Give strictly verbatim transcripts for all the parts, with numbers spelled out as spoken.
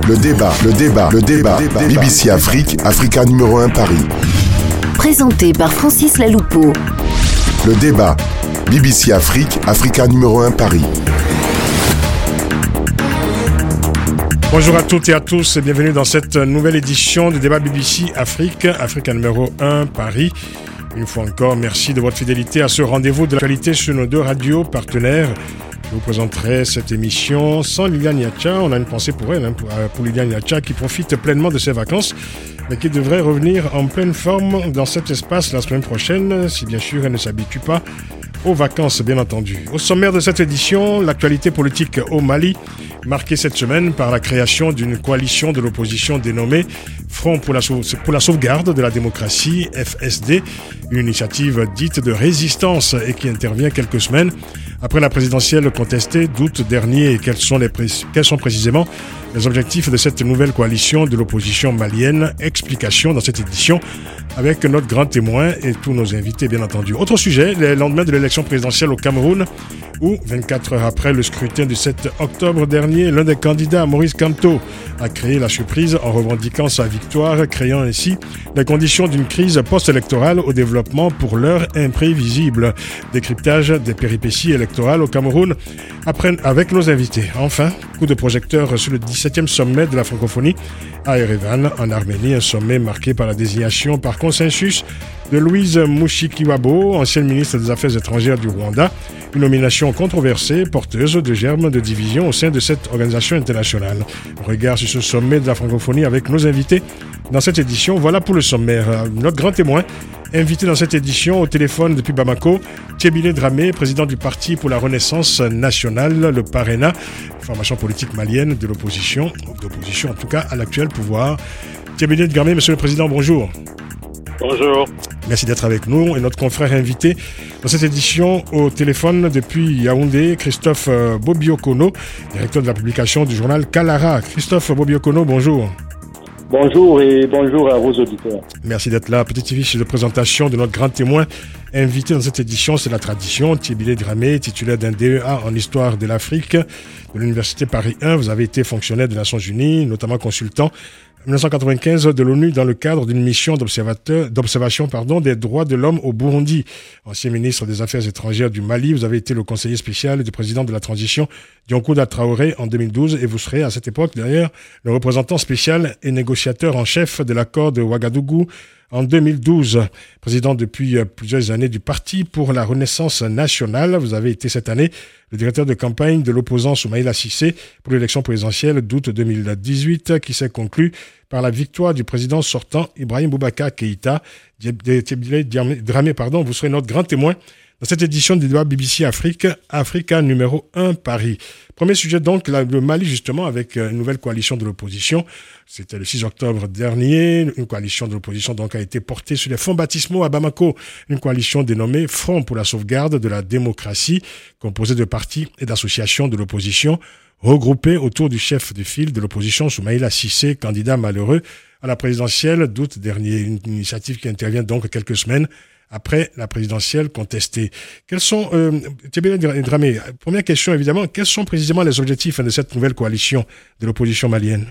le débat, le débat, le débat. B B C Afrique, Africa numéro un Paris. Présenté par Francis Laloupeau. Le débat, B B C Afrique, Africa numéro un Paris. Bonjour à toutes et à tous et bienvenue dans cette nouvelle édition du débat B B C Afrique, Africa numéro un Paris. Une fois encore, merci de votre fidélité à ce rendez-vous de l'actualité sur nos deux radios partenaires. Je vous présenterai cette émission sans Liliane Niacha. On a une pensée pour elle, hein, pour, pour Liliane Niacha, qui profite pleinement de ses vacances, mais qui devrait revenir en pleine forme dans cet espace la semaine prochaine, si bien sûr elle ne s'habitue pas aux vacances, bien entendu. Au sommaire de cette édition, l'actualité politique au Mali, marquée cette semaine par la création d'une coalition de l'opposition dénommée Front pour la, sauve, pour la sauvegarde de la démocratie, F S D, une initiative dite de résistance et qui intervient quelques semaines après la présidentielle contestée d'août dernier. Et quels sont, les, quels sont précisément les objectifs de cette nouvelle coalition de l'opposition malienne? Explication dans cette édition avec notre grand témoin et tous nos invités, bien entendu. Autre sujet, le lendemain de l'élection présidentielle au Cameroun, où, vingt-quatre heures après le scrutin du sept octobre dernier, l'un des candidats, Maurice Kamto, a créé la surprise en revendiquant sa victoire, créant ainsi les conditions d'une crise post-électorale au développement pour l'heure imprévisible. Décryptage des péripéties électorales au Cameroun après, avec nos invités. Enfin, coup de projecteur sur le dix-septième sommet de la francophonie à Erevan, en Arménie, un sommet marqué par la désignation par consensus de Louise Mushikiwabo, ancienne ministre des Affaires étrangères du Rwanda, une nomination controversée, porteuse de germes de division au sein de cette organisation internationale. Regard sur ce sommet de la francophonie avec nos invités dans cette édition. Voilà pour le sommaire. Notre grand témoin, invité dans cette édition au téléphone depuis Bamako, Tchébile Dramé, président du Parti pour la Renaissance nationale, le PARENA, formation politique malienne de l'opposition, d'opposition en tout cas à l'actuel pouvoir. Tchébile Dramé, monsieur le président, bonjour. Bonjour. Merci d'être avec nous. Et notre confrère invité dans cette édition au téléphone depuis Yaoundé, Christophe Bobiokono, directeur de la publication du journal Kalara. Christophe Bobiokono, bonjour. Bonjour et bonjour à vos auditeurs. Merci d'être là. Petite fiche de présentation de notre grand témoin invité dans cette édition, c'est la tradition. Tchébile Dramé, titulaire d'un D E A en histoire de l'Afrique de l'Université Paris un. Vous avez été fonctionnaire des Nations Unies, notamment consultant en dix-neuf cent quatre-vingt-quinze de l'ONU dans le cadre d'une mission d'observation pardon, des droits de l'homme au Burundi. Ancien ministre des Affaires étrangères du Mali, vous avez été le conseiller spécial du président de la transition, Diankou Traoré, en deux mille douze, et vous serez à cette époque d'ailleurs le représentant spécial et négociateur en chef de l'accord de Ouagadougou en deux mille douze. Président depuis plusieurs années du Parti pour la Renaissance nationale, vous avez été cette année le directeur de campagne de l'opposant Soumaïla Cissé pour l'élection présidentielle d'août deux mille dix-huit qui s'est conclue par la victoire du président sortant Ibrahim Boubacar Keïta. Dramé, pardon, vous serez notre grand témoin dans cette édition du débat B B C Afrique, Africa numéro un Paris. Premier sujet donc, le Mali justement, avec une nouvelle coalition de l'opposition. C'était le six octobre dernier. Une coalition de l'opposition donc a été portée sur les fonds baptismaux à Bamako. Une coalition dénommée Front pour la sauvegarde de la démocratie, composée de partis et d'associations de l'opposition, regroupés autour du chef de file de l'opposition, Soumaïla Cissé, candidat malheureux à la présidentielle d'août dernier. Une initiative qui intervient donc quelques semaines après la présidentielle contestée. Quels sont, euh, Tchébile Dramé, première question évidemment, quels sont précisément les objectifs de cette nouvelle coalition de l'opposition malienne?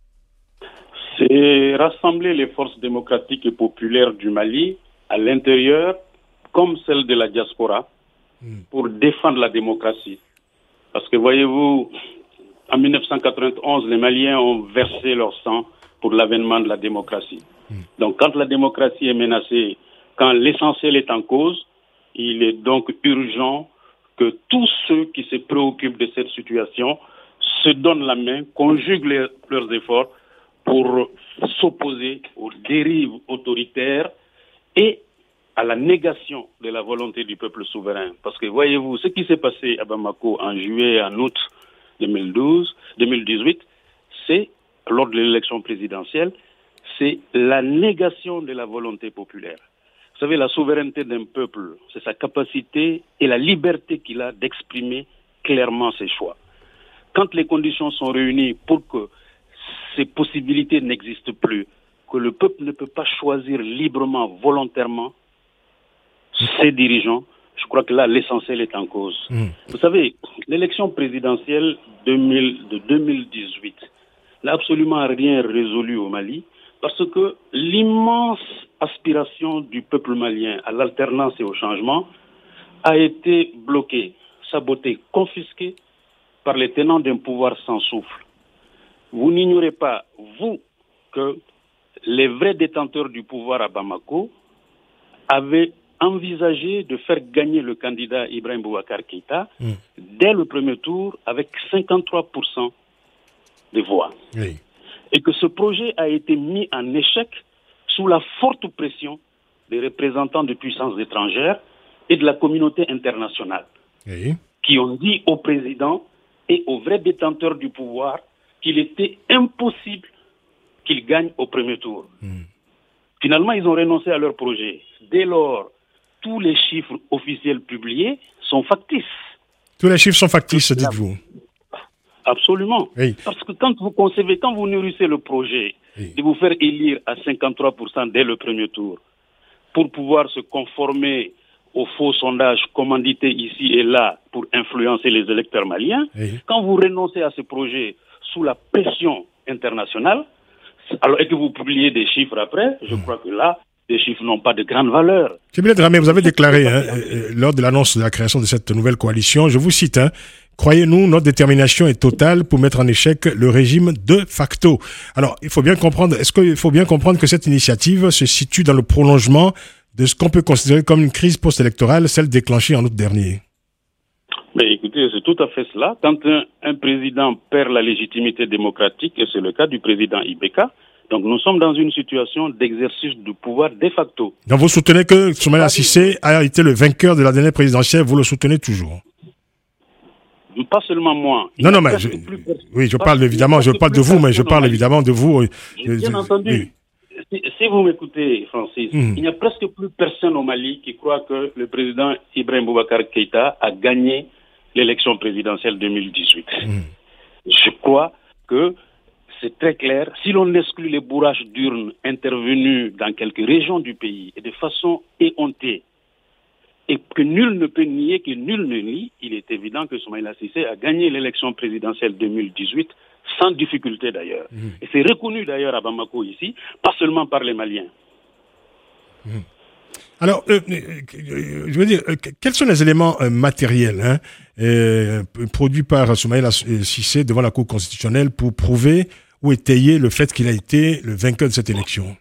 C'est rassembler les forces démocratiques et populaires du Mali à l'intérieur comme celles de la diaspora hmm. pour défendre la démocratie. Parce que voyez-vous, en dix-neuf cent quatre-vingt-onze, les Maliens ont versé leur sang pour l'avènement de la démocratie. Hmm. Donc quand la démocratie est menacée, quand l'essentiel est en cause, il est donc urgent que tous ceux qui se préoccupent de cette situation se donnent la main, conjuguent les, leurs efforts pour s'opposer aux dérives autoritaires et à la négation de la volonté du peuple souverain. Parce que voyez-vous, ce qui s'est passé à Bamako en juillet et en août deux mille douze, deux mille dix-huit, c'est, lors de l'élection présidentielle, c'est la négation de la volonté populaire. Vous savez, la souveraineté d'un peuple, c'est sa capacité et la liberté qu'il a d'exprimer clairement ses choix. Quand les conditions sont réunies pour que ces possibilités n'existent plus, que le peuple ne peut pas choisir librement, volontairement, ses dirigeants, je crois que là, l'essentiel est en cause. Mmh. Vous savez, l'élection présidentielle deux mille, de deux mille dix-huit n'a absolument rien résolu au Mali, parce que l'immense aspiration du peuple malien à l'alternance et au changement a été bloquée, sabotée, confisquée par les tenants d'un pouvoir sans souffle. Vous n'ignorez pas, vous, que les vrais détenteurs du pouvoir à Bamako avaient envisagé de faire gagner le candidat Ibrahim Boubacar Keïta mmh. dès le premier tour avec cinquante-trois pour cent des voix. Oui. Et que ce projet a été mis en échec sous la forte pression des représentants de puissances étrangères et de la communauté internationale, oui. qui ont dit au président et aux vrais détenteurs du pouvoir qu'il était impossible qu'ils gagnent au premier tour. Mmh. Finalement, ils ont renoncé à leur projet. Dès lors, tous les chiffres officiels publiés sont factices. Tous les chiffres sont factices, dites-vous. Absolument. Oui. Parce que quand vous concevez, quand vous nourrissez le projet oui. de vous faire élire à cinquante-trois pour cent dès le premier tour, pour pouvoir se conformer aux faux sondages commandités ici et là pour influencer les électeurs maliens, oui. quand vous renoncez à ce projet sous la pression internationale, alors, et que vous publiez des chiffres après, je mmh. crois que là, les chiffres n'ont pas de grande valeur. Chebilet Dramé, vous avez déclaré, hein, euh, lors de l'annonce de la création de cette nouvelle coalition, je vous cite, hein, « Croyez-nous, notre détermination est totale pour mettre en échec le régime de facto. » Alors, il faut bien comprendre, est-ce qu'il faut bien comprendre que cette initiative se situe dans le prolongement de ce qu'on peut considérer comme une crise post-électorale, celle déclenchée en août dernier? Mais écoutez, c'est tout à fait cela. Quand un, un président perd la légitimité démocratique, et c'est le cas du président Ibeka, donc nous sommes dans une situation d'exercice du pouvoir de facto. Donc vous soutenez que Soumaïla Cissé a été le vainqueur de la dernière présidentielle, vous le soutenez toujours? Pas seulement moi. Non, non, mais je, oui, je parle évidemment, je parle de vous, mais je parle évidemment de vous. Bien je, entendu. Oui. Si, si vous m'écoutez, Francis, mmh. il n'y a presque plus personne au Mali qui croit que le président Ibrahim Boubacar Keïta a gagné l'élection présidentielle deux mille dix-huit. Mmh. Je crois que c'est très clair. Si l'on exclut les bourrages d'urnes intervenus dans quelques régions du pays et de façon éhontée, et que nul ne peut nier, que nul ne nie, il est évident que Soumaïla Cissé a gagné l'élection présidentielle deux mille dix-huit sans difficulté d'ailleurs. Mmh. Et c'est reconnu d'ailleurs à Bamako ici, pas seulement par les Maliens. Mmh. Alors, euh, euh, je veux dire, euh, quels sont les éléments euh, matériels hein, euh, produits par Soumaïla Cissé devant la Cour constitutionnelle pour prouver ou étayer le fait qu'il a été le vainqueur de cette élection?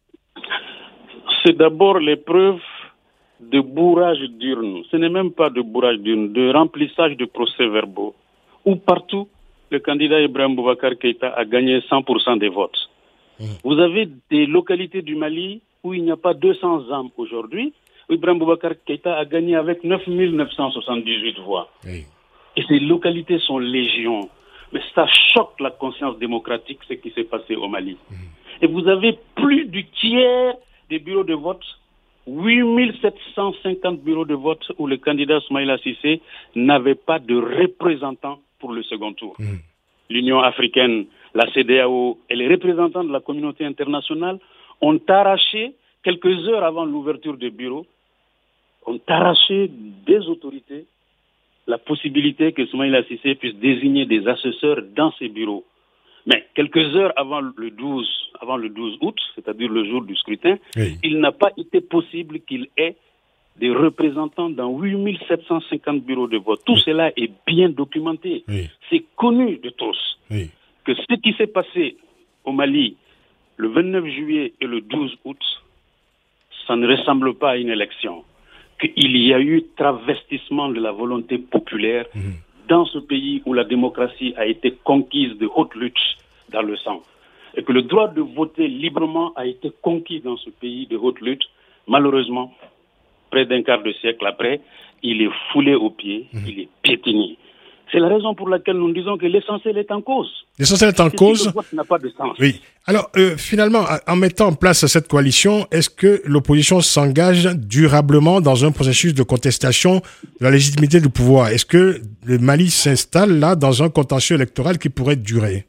C'est d'abord les preuves de bourrage d'urnes. Ce n'est même pas de bourrage d'urnes, de remplissage de procès-verbaux, où partout, le candidat Ibrahim Boubacar Keïta a gagné cent pour cent des votes. Mmh. Vous avez des localités du Mali où il n'y a pas deux cents âmes aujourd'hui, où Ibrahim Boubacar Keïta a gagné avec neuf mille neuf cent soixante-dix-huit voix. Oui. Et ces localités sont légion. Mais ça choque la conscience démocratique, ce qui s'est passé au Mali. Mmh. Et vous avez plus du tiers des bureaux de vote, huit mille sept cent cinquante bureaux de vote où le candidat Soumaïla Cissé n'avait pas de représentant pour le second tour. Mmh. L'Union africaine, la C D A O et les représentants de la communauté internationale ont arraché, quelques heures avant l'ouverture des bureaux, ont arraché des autorités la possibilité que Soumaïla Cissé puisse désigner des assesseurs dans ces bureaux. Mais quelques heures avant le douze, avant le douze août, c'est-à-dire le jour du scrutin, oui. il n'a pas été possible qu'il ait des représentants dans huit mille sept cent cinquante bureaux de vote. Tout oui. cela est bien documenté. Oui. C'est connu de tous oui. que ce qui s'est passé au Mali le vingt-neuf juillet et le douze août, ça ne ressemble pas à une élection. Qu'il y a eu travestissement de la volonté populaire mmh. dans ce pays où la démocratie a été conquise de haute lutte dans le sang. Et que le droit de voter librement a été conquis dans ce pays de haute lutte. Malheureusement, près d'un quart de siècle après, il est foulé aux pieds, mmh. il est piétiné. C'est la raison pour laquelle nous disons que l'essentiel est en cause. L'essentiel est en si cause. Le vote n'a pas de sens. Oui. Alors, euh, finalement, en mettant en place cette coalition, est-ce que l'opposition s'engage durablement dans un processus de contestation de la légitimité du pouvoir? Est-ce que le Mali s'installe là dans un contentieux électoral qui pourrait durer?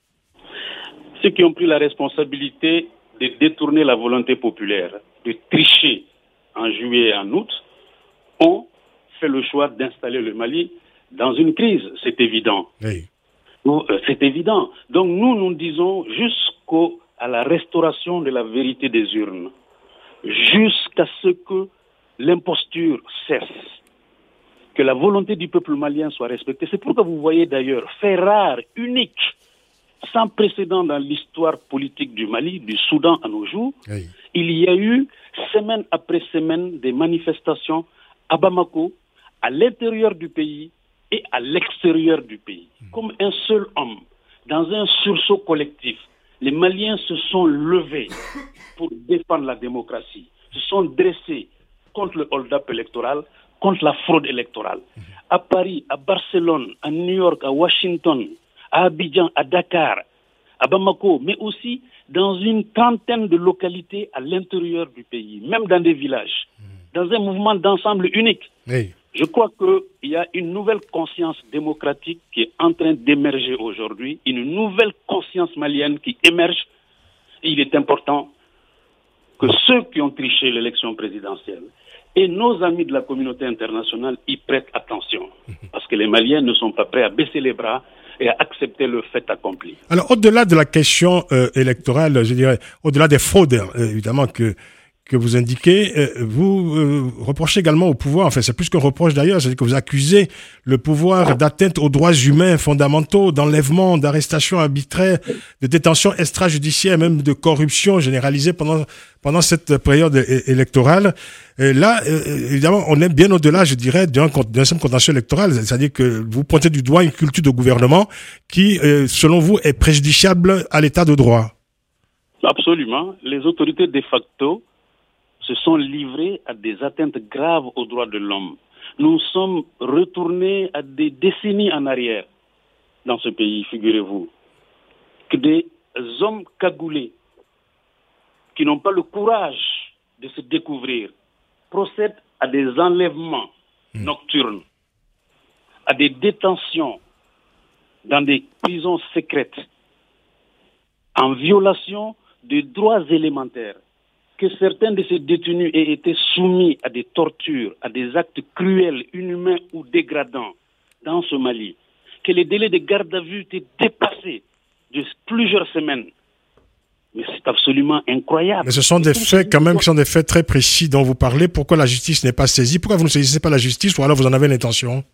Ceux qui ont pris la responsabilité de détourner la volonté populaire, de tricher en juillet et en août, ont fait le choix d'installer le Mali dans une crise, c'est évident. Oui. C'est évident. Donc nous, nous disons jusqu'à la restauration de la vérité des urnes, jusqu'à ce que l'imposture cesse, que la volonté du peuple malien soit respectée. C'est pourquoi vous voyez d'ailleurs, fait rare, unique, sans précédent dans l'histoire politique du Mali, du Soudan à nos jours, oui. Il y a eu, semaine après semaine, des manifestations à Bamako, à l'intérieur du pays et à l'extérieur du pays. Mmh. Comme un seul homme, dans un sursaut collectif, les Maliens se sont levés pour défendre la démocratie, se sont dressés contre le hold-up électoral, contre la fraude électorale. Mmh. À Paris, à Barcelone, à New York, à Washington, à Abidjan, à Dakar, à Bamako, mais aussi dans une trentaine de localités à l'intérieur du pays, même dans des villages, mmh. dans un mouvement d'ensemble unique. Oui. Je crois qu'il y a une nouvelle conscience démocratique qui est en train d'émerger aujourd'hui, une nouvelle conscience malienne qui émerge. Et il est important que ceux qui ont triché l'élection présidentielle et nos amis de la communauté internationale y prêtent attention. Parce que les Maliens ne sont pas prêts à baisser les bras et à accepter le fait accompli. Alors, au-delà de la question euh, électorale, je dirais, au-delà des fraudes, euh, évidemment, que, que vous indiquez, euh, vous euh, reprochez également au pouvoir, enfin, c'est plus qu'un reproche d'ailleurs, c'est-à-dire que vous accusez le pouvoir d'atteinte aux droits humains fondamentaux, d'enlèvement, d'arrestation arbitraire, de détention extrajudiciaire, même de corruption généralisée pendant pendant cette période é- électorale. Et là, euh, évidemment, on est bien au-delà, je dirais, d'un, d'un simple contentieux électoral. C'est-à-dire que vous pointez du doigt une culture de gouvernement qui, euh, selon vous, est préjudiciable à l'état de droit. Absolument. Les autorités de facto se sont livrées à des atteintes graves aux droits de l'homme. Nous sommes retournés à des décennies en arrière dans ce pays, figurez-vous, que des hommes cagoulés qui n'ont pas le courage de se découvrir procèdent à des enlèvements mmh. nocturnes, à des détentions dans des prisons secrètes, en violation des droits élémentaires, que certains de ces détenus aient été soumis à des tortures, à des actes cruels, inhumains ou dégradants dans ce Mali, que les délais de garde à vue étaient dépassés de plusieurs semaines. Mais c'est absolument incroyable. Mais ce sont des faits quand même qui sont des faits très précis dont vous parlez. Pourquoi la justice n'est pas saisie? Pourquoi vous ne saisissez pas la justice ou alors vous en avez l'intention?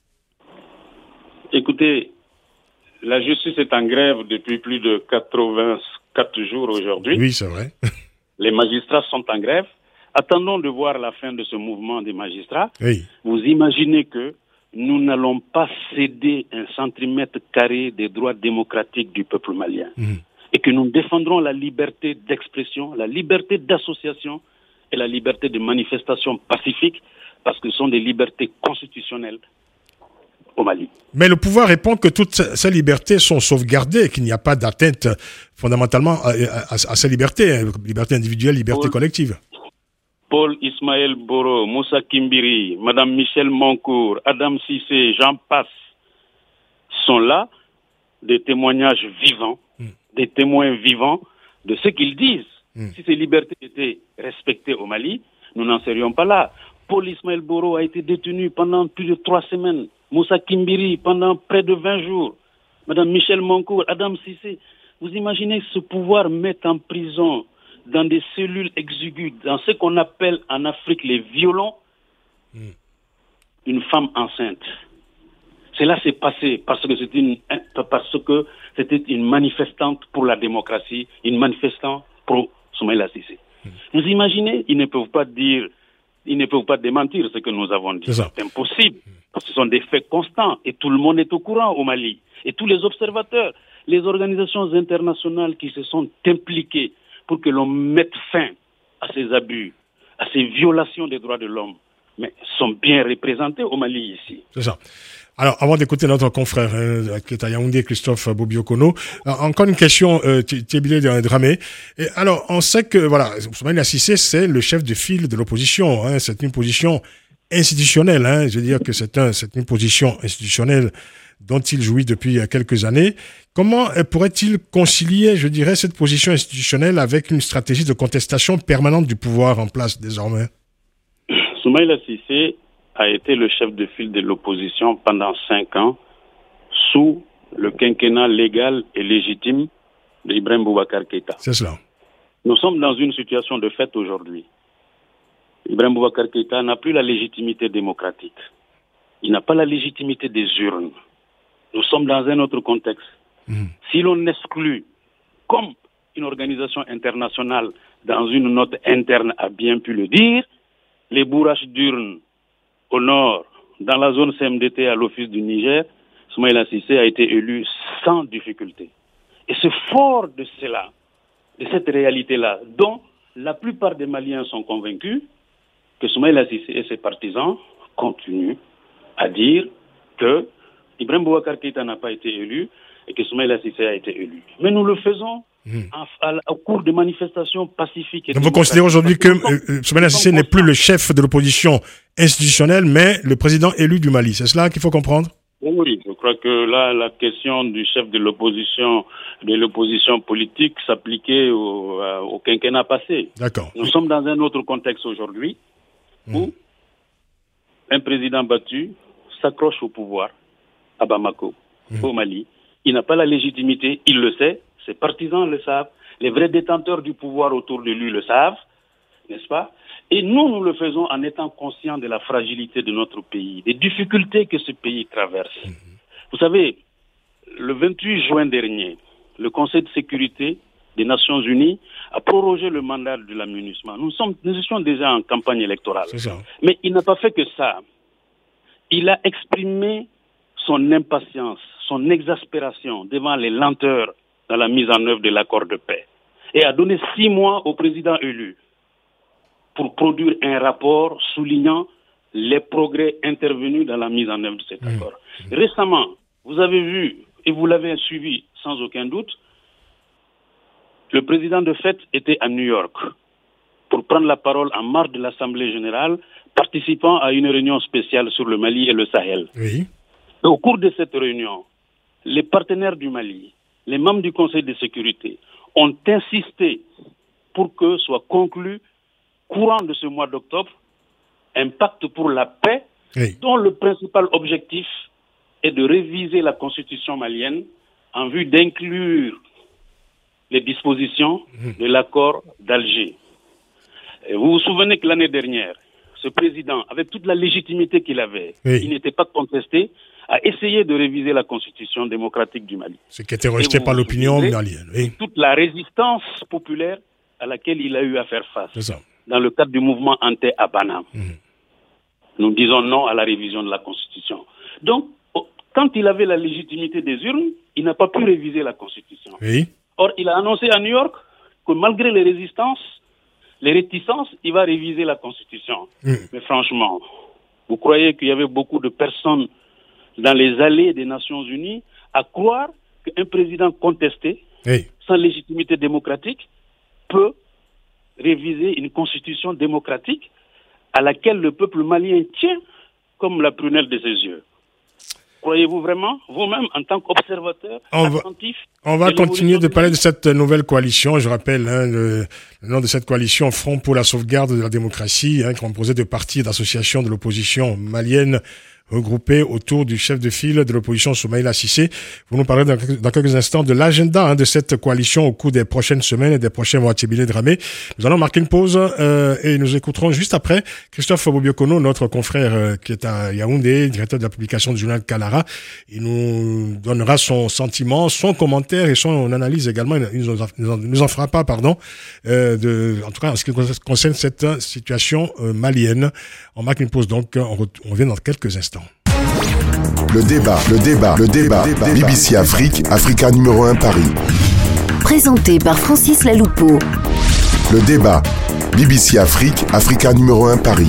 Écoutez, la justice est en grève depuis plus de quatre-vingt-quatre jours aujourd'hui. Oui, c'est vrai. Les magistrats sont en grève. Attendons de voir la fin de ce mouvement des magistrats. Oui. Vous imaginez que nous n'allons pas céder un centimètre carré des droits démocratiques du peuple malien. Mmh. Et que nous défendrons la liberté d'expression, la liberté d'association et la liberté de manifestation pacifique, parce que ce sont des libertés constitutionnelles au Mali. Mais le pouvoir répond que toutes ces libertés sont sauvegardées, qu'il n'y a pas d'atteinte fondamentalement à, à, à ces libertés, liberté individuelle, liberté Paul, collective. Paul Ismaël Boro, Moussa Kimbiri, Madame Michel Moncourt, Adam Cissé, j'en passe, sont là des témoignages vivants, mm. des témoins vivants de ce qu'ils disent. Mm. Si ces libertés étaient respectées au Mali, nous n'en serions pas là. Paul Ismaël Boro a été détenu pendant plus de trois semaines. Moussa Kimbiri pendant près de vingt jours. Madame Michel Moncourt, Adam Cissé. Vous imaginez ce pouvoir mettre en prison, dans des cellules exiguës, dans ce qu'on appelle en Afrique les violons, mm. une femme enceinte. Cela s'est passé parce que c'était une, parce que c'était une manifestante pour la démocratie, une manifestante pour Soumaïla Cissé. Mm. Vous imaginez, ils ne peuvent pas dire, ils ne peuvent pas démentir ce que nous avons dit. C'est, c'est impossible. Parce que ce sont des faits constants et tout le monde est au courant au Mali. Et tous les observateurs, les organisations internationales qui se sont impliquées pour que l'on mette fin à ces abus, à ces violations des droits de l'homme, mais sont bien représentés au Mali ici. C'est ça. Alors, avant d'écouter notre confrère euh, qui est à Yaoundé, Christophe Bobiokono, euh, encore une question, euh, Thiebilé Dramé. Et alors, on sait que, voilà, Soumaïla Cissé, c'est le chef de file de l'opposition. Hein, c'est une position institutionnelle. Hein, je veux dire que c'est, un, c'est une position institutionnelle dont il jouit depuis quelques années. Comment pourrait-il concilier, je dirais, cette position institutionnelle avec une stratégie de contestation permanente du pouvoir en place désormais? Soumaïla Cissé a été le chef de file de l'opposition pendant cinq ans sous le quinquennat légal et légitime d'Ibrahim Boubacar Keïta. C'est cela. Nous sommes dans une situation de fait aujourd'hui. Ibrahim Boubacar Keïta n'a plus la légitimité démocratique. Il n'a pas la légitimité des urnes. Nous sommes dans un autre contexte. Mmh. Si l'on exclut, comme une organisation internationale dans une note interne a bien pu le dire, les bourrages d'urnes au nord, dans la zone C M D T à l'office du Niger, Soumaïla Cissé a été élu sans difficulté. Et c'est fort de cela, de cette réalité-là, dont la plupart des Maliens sont convaincus que Soumaïla Cissé et ses partisans continuent à dire que Ibrahim Boubacar Keïta n'a pas été élu et que Soumaïla Cissé a été élu. Mais nous le faisons mmh. en, en, au cours de manifestations pacifiques. Et donc vous considérez aujourd'hui que euh, Soumaïla Cissé n'est plus le chef de l'opposition institutionnelle, mais le président élu du Mali. C'est cela qu'il faut comprendre? Oui, je crois que là, la question du chef de l'opposition, de l'opposition politique s'appliquait au, euh, au quinquennat passé. D'accord. Nous sommes dans un autre contexte aujourd'hui mmh. où un président battu s'accroche au pouvoir à Bamako, mmh. au Mali. Il n'a pas la légitimité, il le sait, ses partisans le savent, les vrais détenteurs du pouvoir autour de lui le savent, n'est-ce pas? Et nous, nous le faisons en étant conscients de la fragilité de notre pays, des difficultés que ce pays traverse. Mmh. Vous savez, le vingt-huit juin dernier, le Conseil de sécurité des Nations Unies a prorogé le mandat de la MINUSMA. Nous sommes, nous étions déjà en campagne électorale. C'est ça. Mais il n'a pas fait que ça. Il a exprimé son impatience, son exaspération devant les lenteurs dans la mise en œuvre de l'accord de paix et a donné six mois au président élu pour produire un rapport soulignant les progrès intervenus dans la mise en œuvre de cet accord. Mmh. Récemment, vous avez vu, et vous l'avez suivi sans aucun doute, le président de fait était à New York pour prendre la parole en marge de l'Assemblée générale, participant à une réunion spéciale sur le Mali et le Sahel. Oui. Et au cours de cette réunion, les partenaires du Mali, les membres du Conseil de sécurité, ont insisté pour que soit conclu courant de ce mois d'octobre un pacte pour la paix, oui. dont le principal objectif est de réviser la constitution malienne en vue d'inclure les dispositions mmh. de l'accord d'Alger. Et vous vous souvenez que l'année dernière, ce président, avec toute la légitimité qu'il avait, oui. il n'était pas contesté, a essayé de réviser la constitution démocratique du Mali. Ce qui était rejeté par l'opinion malienne. Oui. Toute la résistance populaire à laquelle il a eu à faire face. C'est ça. Dans le cadre du mouvement anti-Abana. Mmh. Nous disons non à la révision de la Constitution. Donc, quand il avait la légitimité des urnes, il n'a pas pu réviser la Constitution. Oui. Or, il a annoncé à New York que malgré les résistances, les réticences, il va réviser la Constitution. Mmh. Mais franchement, vous croyez qu'il y avait beaucoup de personnes dans les allées des Nations Unies à croire qu'un président contesté, oui. sans légitimité démocratique, peut réviser une constitution démocratique à laquelle le peuple malien tient comme la prunelle de ses yeux. Croyez-vous vraiment, vous-même, en tant qu'observateur attentif? On va continuer de parler de cette nouvelle coalition. Je rappelle hein, le, le nom de cette coalition, Front pour la sauvegarde de la démocratie, hein, composé de partis et d'associations de l'opposition malienne regroupés autour du chef de file de l'opposition Soumaïla Cissé. Vous nous parlerez dans, dans quelques instants de l'agenda hein, de cette coalition au cours des prochaines semaines et des prochains mois. Tchébile Dramé. Nous allons marquer une pause euh, et nous écouterons juste après Christophe Bobiokono, notre confrère euh, qui est à Yaoundé, directeur de la publication du journal Kalara. Il nous donnera son sentiment, son commentaire et son analyse également. Il nous en, nous en, nous en fera pas, pardon, euh, de, en tout cas en ce qui concerne cette situation euh, malienne. On marque une pause donc, on, re, on revient dans quelques instants. Le débat, le débat, le débat, B B C Afrique, Africa numéro un Paris. Présenté par Francis Laloupeau. Le débat, B B C Afrique, Africa numéro un Paris.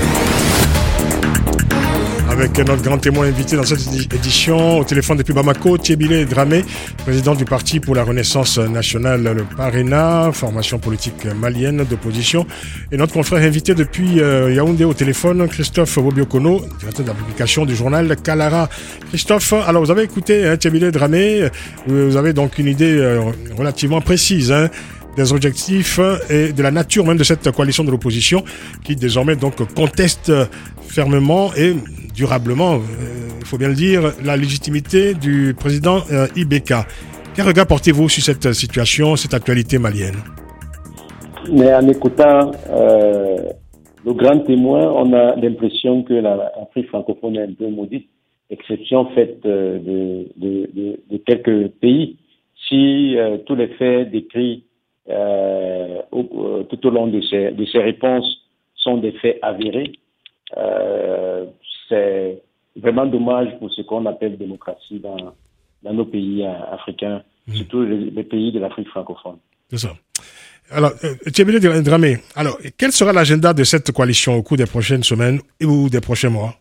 Avec notre grand témoin invité dans cette édition, au téléphone depuis Bamako, Tchébile Dramé, président du Parti pour la Renaissance nationale, le PARENA, formation politique malienne d'opposition. Et notre confrère invité depuis euh, Yaoundé au téléphone, Christophe Bobiokono, directeur de la publication du journal Kalara. Christophe, alors vous avez écouté hein, Tchébile Dramé, vous avez donc une idée euh, relativement précise hein, des objectifs et de la nature même de cette coalition de l'opposition qui désormais donc conteste fermement et durablement, il faut bien le dire, la légitimité du président euh, I B K. Quel regard portez-vous sur cette situation, cette actualité malienne? Mais en écoutant euh, le grand témoin, on a l'impression que l'Afrique francophone est un peu maudite, exception faite euh, de, de, de, de quelques pays. Si euh, tous les faits décrits euh, au, tout au long de ces, de ces réponses sont des faits avérés, euh, c'est vraiment dommage pour ce qu'on appelle démocratie dans, dans nos pays euh, africains, mmh. surtout les, les pays de l'Afrique francophone. C'est ça. Alors, euh, Thierry Dramé, alors, quel sera l'agenda de cette coalition au cours des prochaines semaines ou des prochains mois?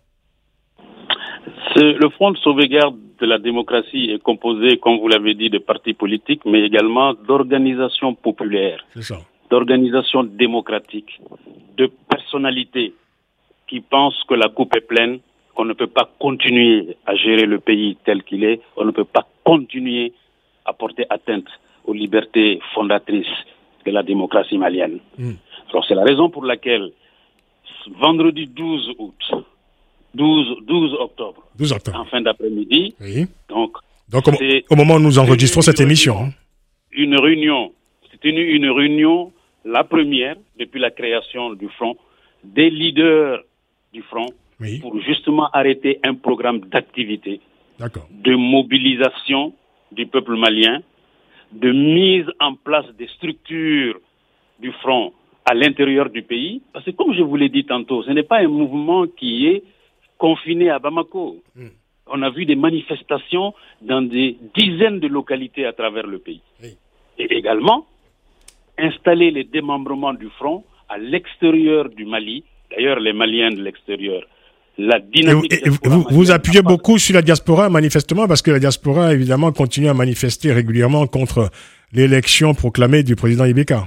Le Front de sauvegarde de la démocratie est composé, comme vous l'avez dit, de partis politiques, mais également d'organisations populaires, d'organisations démocratiques, de personnalités qui pensent que la coupe est pleine, qu'on ne peut pas continuer à gérer le pays tel qu'il est, on ne peut pas continuer à porter atteinte aux libertés fondatrices de la démocratie malienne. Mmh. Alors c'est la raison pour laquelle vendredi douze août, douze octobre, douze octobre, en fin d'après-midi, oui. donc, donc au, au moment où nous enregistrons cette réunion, émission. Hein. Une réunion, c'est une, une réunion, la première depuis la création du Front, des leaders du Front, oui. pour justement arrêter un programme d'activité, D'accord. de mobilisation du peuple malien, de mise en place des structures du Front à l'intérieur du pays. Parce que comme je vous l'ai dit tantôt, ce n'est pas un mouvement qui est confiné à Bamako. Mm. On a vu des manifestations dans des dizaines de localités à travers le pays. Oui. Et également, installer les démembrements du Front à l'extérieur du Mali. D'ailleurs, les Maliens de l'extérieur, la dynamique... Et, et vous, vous appuyez beaucoup sur la diaspora, manifestement, parce que la diaspora, évidemment, continue à manifester régulièrement contre l'élection proclamée du président I B K.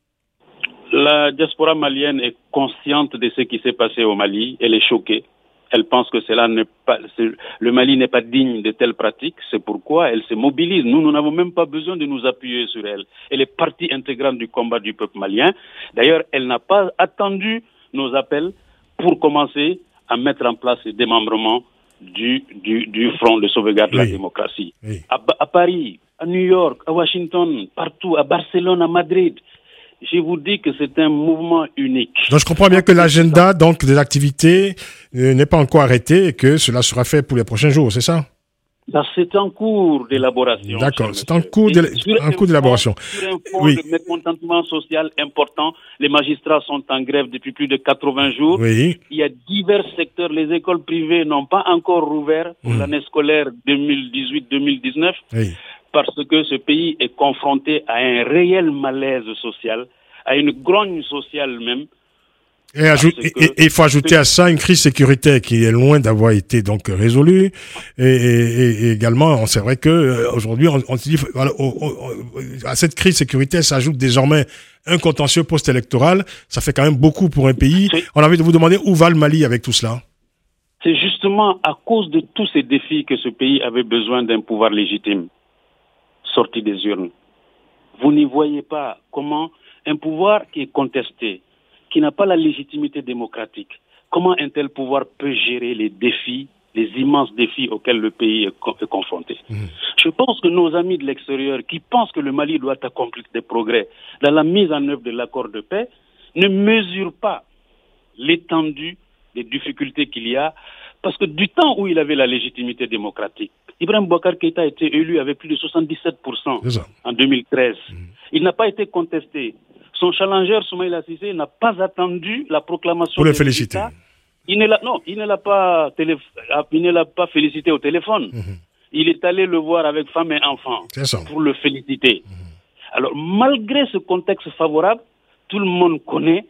La diaspora malienne est consciente de ce qui s'est passé au Mali. Elle est choquée. Elle pense que cela n'est pas, le Mali n'est pas digne de telles pratiques. C'est pourquoi elle se mobilise. Nous, nous n'avons même pas besoin de nous appuyer sur elle. Elle est partie intégrante du combat du peuple malien. D'ailleurs, elle n'a pas attendu nos appels pour commencer à mettre en place le démembrement du, du, du Front de sauvegarde oui. de la démocratie. Oui. À, à Paris, à New York, à Washington, partout, à Barcelone, à Madrid. Je vous dis que c'est un mouvement unique. Donc je comprends bien que l'agenda donc des activités euh, n'est pas encore arrêté et que cela sera fait pour les prochains jours, c'est ça? Ça, c'est en cours d'élaboration. D'accord, c'est en cours, en cours d'élaboration. Sur un fond oui. de mécontentement social important, les magistrats sont en grève depuis plus de quatre-vingts jours. Oui. Il y a divers secteurs. Les écoles privées n'ont pas encore rouvert pour mmh. l'année scolaire deux mille dix-huit deux mille dix-neuf oui. parce que ce pays est confronté à un réel malaise social, à une grogne sociale même. Et, ajoute, et, et il faut ajouter à ça une crise sécuritaire qui est loin d'avoir été donc résolue. Et, et, et également, c'est vrai que aujourd'hui, on, on se dit, voilà, on, on, à cette crise sécuritaire s'ajoute désormais un contentieux post-électoral. Ça fait quand même beaucoup pour un pays. On a envie de vous demander où va le Mali avec tout cela. C'est justement à cause de tous ces défis que ce pays avait besoin d'un pouvoir légitime sorti des urnes. Vous n'y voyez pas comment un pouvoir qui est contesté, qui n'a pas la légitimité démocratique, comment un tel pouvoir peut gérer les défis, les immenses défis auxquels le pays est, co- est confronté. Mmh. Je pense que nos amis de l'extérieur qui pensent que le Mali doit accomplir des progrès dans la mise en œuvre de l'accord de paix ne mesurent pas l'étendue des difficultés qu'il y a, parce que du temps où il avait la légitimité démocratique, Ibrahim Boubacar Keïta a été élu avec plus de soixante-dix-sept pour cent en deux mille treize. Mmh. Il n'a pas été contesté. Son challenger, Soumaïla Cissé, n'a pas attendu la proclamation. Pour le féliciter. Il ne l'a, non, il ne l'a pas, télé, il ne l'a pas félicité au téléphone. Mm-hmm. Il est allé le voir avec femme et enfant pour le féliciter. Mm-hmm. Alors, malgré ce contexte favorable, tout le monde connaît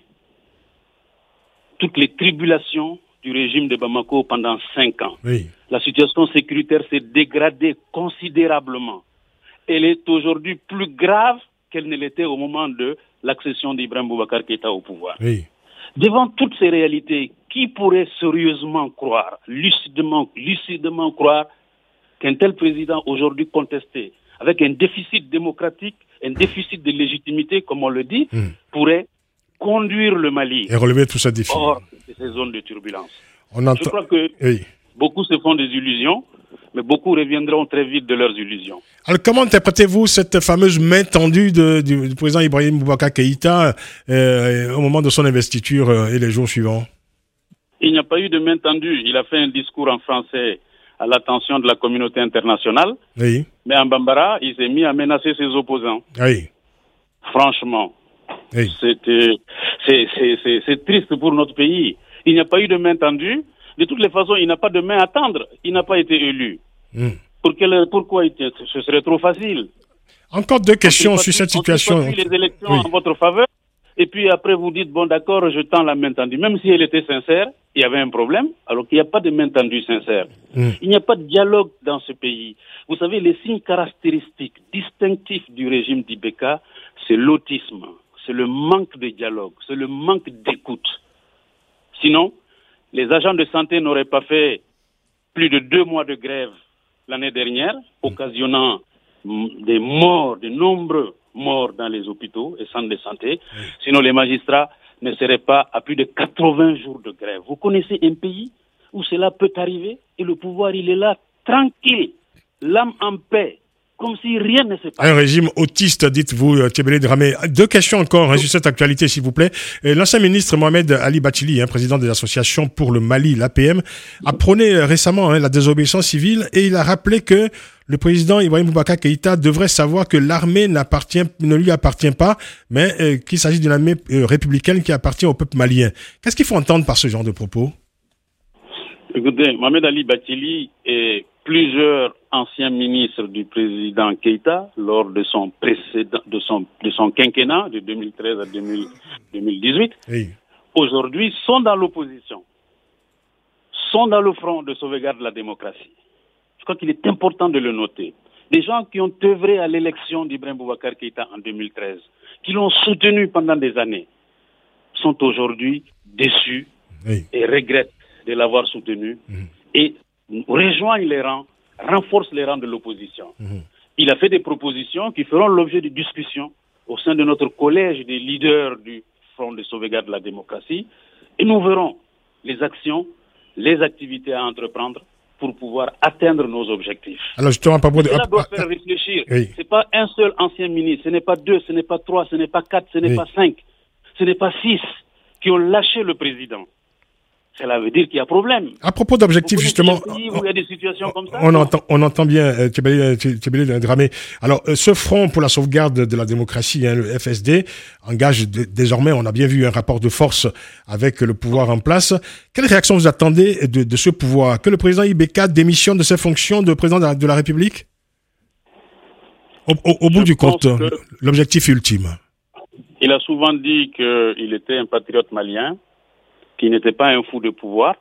toutes les tribulations du régime de Bamako pendant cinq ans. Oui. La situation sécuritaire s'est dégradée considérablement. Elle est aujourd'hui plus grave qu'elle ne l'était au moment de l'accession d'Ibrahim Boubacar Keïta au pouvoir. Oui. Devant toutes ces réalités, qui pourrait sérieusement croire, lucidement, lucidement croire qu'un tel président aujourd'hui contesté, avec un déficit démocratique, un déficit de légitimité, comme on le dit, mmh. pourrait conduire le Mali et relever tout ce défi hors de ces zones de turbulence. On entend... Je crois que oui. beaucoup se font des illusions, mais beaucoup reviendront très vite de leurs illusions. Alors, comment interprétez-vous cette fameuse main tendue de, du, du président Ibrahim Boubacar Keïta euh, au moment de son investiture euh, et les jours suivants? Il n'y a pas eu de main tendue. Il a fait un discours en français à l'attention de la communauté internationale. Oui. Mais en Bambara, il s'est mis à menacer ses opposants. Oui. Franchement, oui. C'était, c'est, c'est, c'est, c'est triste pour notre pays. Il n'y a pas eu de main tendue. De toutes les façons, il n'a pas de main à tendre. Il n'a pas été élu. Mm. Pour quelle, pourquoi il, ce serait trop facile? Encore deux questions sur cette situation. On les élections oui. en votre faveur. Et puis après, vous dites, bon d'accord, je tends la main tendue. Même si elle était sincère, il y avait un problème, alors qu'il n'y a pas de main tendue sincère. Mm. Il n'y a pas de dialogue dans ce pays. Vous savez, les signes caractéristiques, distinctifs du régime d'I B K, c'est l'autisme, c'est le manque de dialogue, c'est le manque d'écoute. Sinon, les agents de santé n'auraient pas fait plus de deux mois de grève l'année dernière, occasionnant des morts, de nombreux morts dans les hôpitaux et centres de santé. Sinon, les magistrats ne seraient pas à plus de quatre-vingts jours de grève. Vous connaissez un pays où cela peut arriver et le pouvoir, il est là, tranquille, l'âme en paix, comme si rien ne s'est passé. Un régime autiste, dites-vous, Tchébélé Dramé. Deux questions encore hein, sur cette actualité, s'il vous plaît. L'ancien ministre Mohamed Ali Bathily, hein, président de l'association pour le Mali, l'A P M, a prôné récemment hein, la désobéissance civile et il a rappelé que le président Ibrahim Boubacar Keïta devrait savoir que l'armée n'appartient, ne lui appartient pas, mais euh, qu'il s'agit d'une armée euh, républicaine qui appartient au peuple malien. Qu'est-ce qu'il faut entendre par ce genre de propos? Écoutez, Mohamed Ali Bathily et plusieurs anciens ministres du président Keïta, lors de son précédent, de son, de son quinquennat, de deux mille treize à deux mille dix-huit, oui. aujourd'hui sont dans l'opposition, sont dans le front de sauvegarde de la démocratie. Je crois qu'il est important de le noter. Des gens qui ont œuvré à l'élection d'Ibrahim Boubacar Keïta en deux mille treize, qui l'ont soutenu pendant des années, sont aujourd'hui déçus oui. et regrettent de l'avoir soutenu mmh. et rejoignent les rangs, renforcent les rangs de l'opposition. Mmh. Il a fait des propositions qui feront l'objet de discussions au sein de notre collège des leaders du Front de sauvegarde de la démocratie et nous verrons les actions, les activités à entreprendre pour pouvoir atteindre nos objectifs. Alors justement, à propos de... Cela doit faire réfléchir. Oui. Ce n'est pas un seul ancien ministre, ce n'est pas deux, ce n'est pas trois, ce n'est pas quatre, ce n'est oui. pas cinq, ce n'est pas six qui ont lâché le président. Cela veut dire qu'il y a problème. À propos d'objectifs, justement, on, il y a des situations comme ça, on, entend, on entend bien Tchébélé Dramé. Alors, ce front pour la sauvegarde de la démocratie, hein, le F S D, engage de, désormais, on a bien vu un rapport de force avec le pouvoir en place. Quelle réaction vous attendez de, de ce pouvoir? Que le président I B K démissionne de ses fonctions de président de la, de la République? Au, au, au bout du compte, l'objectif ultime. Il a souvent dit qu'il était un patriote malien, qui n'était pas un fou de pouvoir.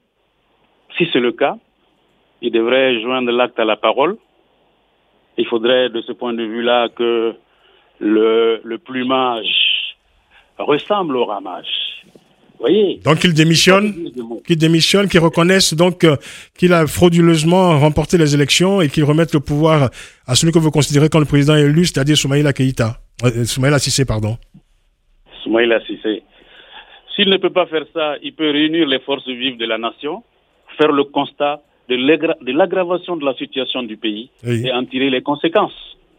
Si c'est le cas, il devrait joindre l'acte à la parole. Il faudrait, de ce point de vue-là, que le, le plumage ressemble au ramage. Vous voyez? Donc il démissionne, qu'il démissionne, qu'il reconnaisse donc euh, qu'il a frauduleusement remporté les élections et qu'il remette le pouvoir à celui que vous considérez comme le président élu, c'est-à-dire Soumaïla Keïta, euh, Soumaïla Cissé, pardon. Soumaïla Cissé. S'il ne peut pas faire ça, il peut réunir les forces vives de la nation, faire le constat de, l'agra- de l'aggravation de la situation du pays oui. et en tirer les conséquences.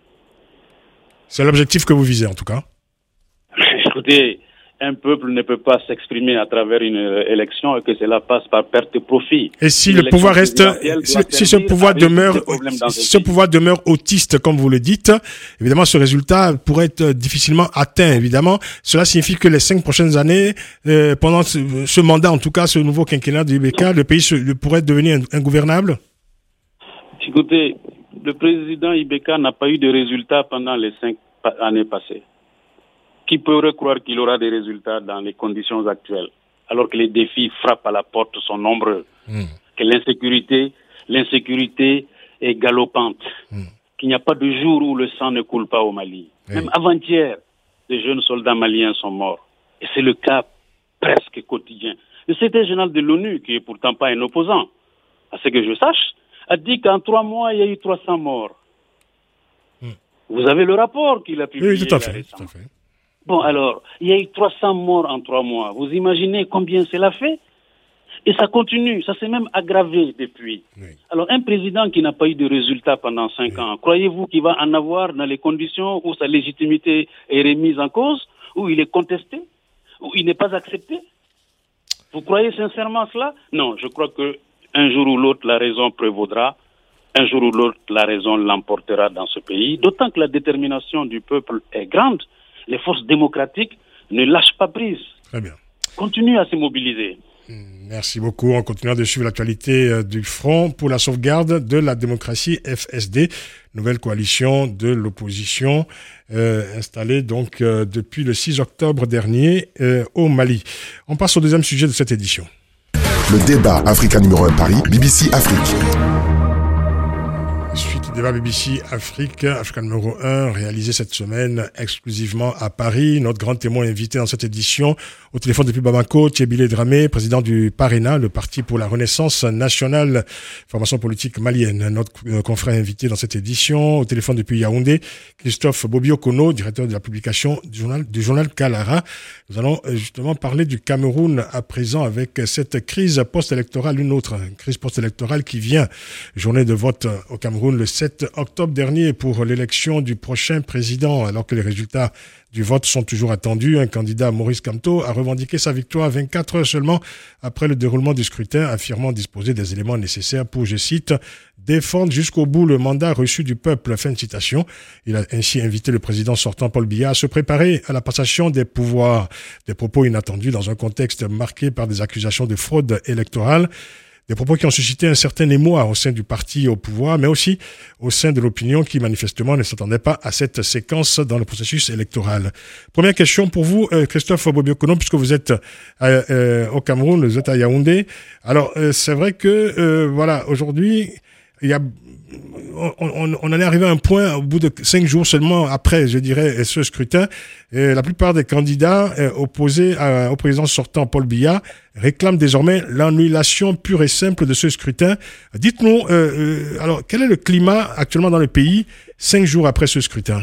C'est l'objectif que vous visez, en tout cas. Écoutez, un peuple ne peut pas s'exprimer à travers une élection et que cela passe par perte de profit. Et si le pouvoir reste, si, si ce pouvoir demeure, si ce pouvoir demeure autiste, comme vous le dites, évidemment, ce résultat pourrait être difficilement atteint, évidemment. Cela signifie que les cinq prochaines années, euh, pendant ce, ce mandat, en tout cas, ce nouveau quinquennat du I B K, le pays se, pourrait devenir ingouvernable? Écoutez, le président I B K n'a pas eu de résultats pendant les cinq années passées. Qui pourrait croire qu'il aura des résultats dans les conditions actuelles, alors que les défis frappent à la porte sont nombreux, mmh. que l'insécurité, l'insécurité est galopante, mmh. qu'il n'y a pas de jour où le sang ne coule pas au Mali. Oui. Même avant-hier, des jeunes soldats maliens sont morts. Et c'est le cas presque quotidien. Le secrétaire général de l'ONU, qui est pourtant pas un opposant, à ce que je sache, a dit qu'en trois mois, il y a eu trois cents morts. Vous avez le rapport qu'il a publié. Oui, tout à fait. Tout à fait. Bon, alors, il y a eu trois cents morts en trois mois. Vous imaginez combien cela fait? Et ça continue, ça s'est même aggravé depuis. Oui. Alors, un président qui n'a pas eu de résultats pendant cinq oui. ans, croyez-vous qu'il va en avoir dans les conditions où sa légitimité est remise en cause, où il est contesté, où il n'est pas accepté? Vous croyez sincèrement cela? Non, je crois que un jour ou l'autre, la raison prévaudra. Un jour ou l'autre, la raison l'emportera dans ce pays. D'autant que la détermination du peuple est grande. Les forces démocratiques ne lâchent pas prise. Très bien. Continuent à se mobiliser. Merci beaucoup. En continuant de suivre l'actualité du Front pour la sauvegarde de la démocratie, F S D, nouvelle coalition de l'opposition euh, installée donc euh, depuis le six octobre dernier euh, au Mali. On passe au deuxième sujet de cette édition. Le débat Africa numéro un Paris, B B C Afrique. Suite du débat B B C Afrique, Africa numéro un, réalisé cette semaine exclusivement à Paris. Notre grand témoin invité dans cette édition, au téléphone depuis Bamako, Thierry Dramé, président du PARENA, le Parti pour la Renaissance nationale, formation politique malienne. Notre euh, confrère invité dans cette édition, au téléphone depuis Yaoundé, Christophe Bobio-Kono, directeur de la publication du journal, du journal Kalara. Nous allons euh, justement parler du Cameroun à présent avec cette crise post-électorale, une autre crise post-électorale qui vient. Journée de vote au Cameroun le sept octobre dernier pour l'élection du prochain président, alors que les résultats du vote sont toujours attendus. Un candidat, Maurice Kamto, a revendiqué sa victoire vingt-quatre heures seulement après le déroulement du scrutin, affirmant disposer des éléments nécessaires pour, je cite, défendre jusqu'au bout le mandat reçu du peuple. Fin de citation. Il a ainsi invité le président sortant Paul Biya à se préparer à la passation des pouvoirs. Des propos inattendus dans un contexte marqué par des accusations de fraude électorale. Des propos qui ont suscité un certain émoi au sein du parti au pouvoir, mais aussi au sein de l'opinion qui manifestement ne s'attendait pas à cette séquence dans le processus électoral. Première question pour vous, Christophe Bobio-Kono, puisque vous êtes à, euh, au Cameroun, vous êtes à Yaoundé. Alors, euh, c'est vrai que, euh, voilà, aujourd'hui, il y a, on, on, on en est arrivé à un point, au bout de cinq jours seulement après, je dirais, ce scrutin, et la plupart des candidats euh, opposés à, au président sortant Paul Biya réclament désormais l'annulation pure et simple de ce scrutin. Dites-nous, euh, euh, alors, quel est le climat actuellement dans le pays, cinq jours après ce scrutin?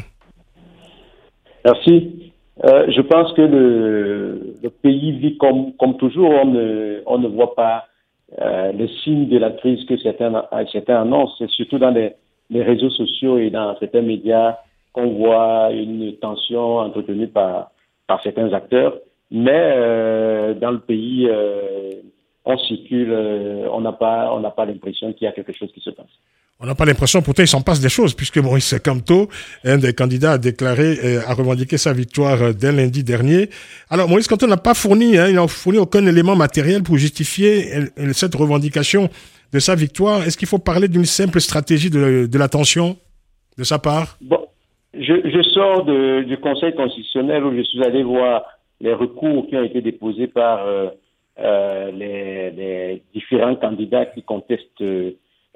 Merci. Euh, je pense que le, le pays vit comme, comme toujours. On ne, on ne voit pas Euh, les signes de la crise que certains, certains annoncent. C'est surtout dans les, les réseaux sociaux et dans certains médias qu'on voit une tension entretenue par, par certains acteurs. Mais euh, dans le pays, euh, on circule, euh, on n'a pas, on n'a pas l'impression qu'il y a quelque chose qui se passe. On n'a pas l'impression, pourtant il s'en passe des choses, puisque Maurice Kamto, un des candidats, a déclaré, euh, a revendiqué sa victoire euh, dès lundi dernier. Alors Maurice Kamto n'a pas fourni, hein, il n'a fourni aucun élément matériel pour justifier euh, cette revendication de sa victoire. Est-ce qu'il faut parler d'une simple stratégie de, de la tension de sa part? Bon, je, je sors de, du Conseil constitutionnel où je suis allé voir les recours qui ont été déposés par euh, euh, les, les différents candidats qui contestent euh,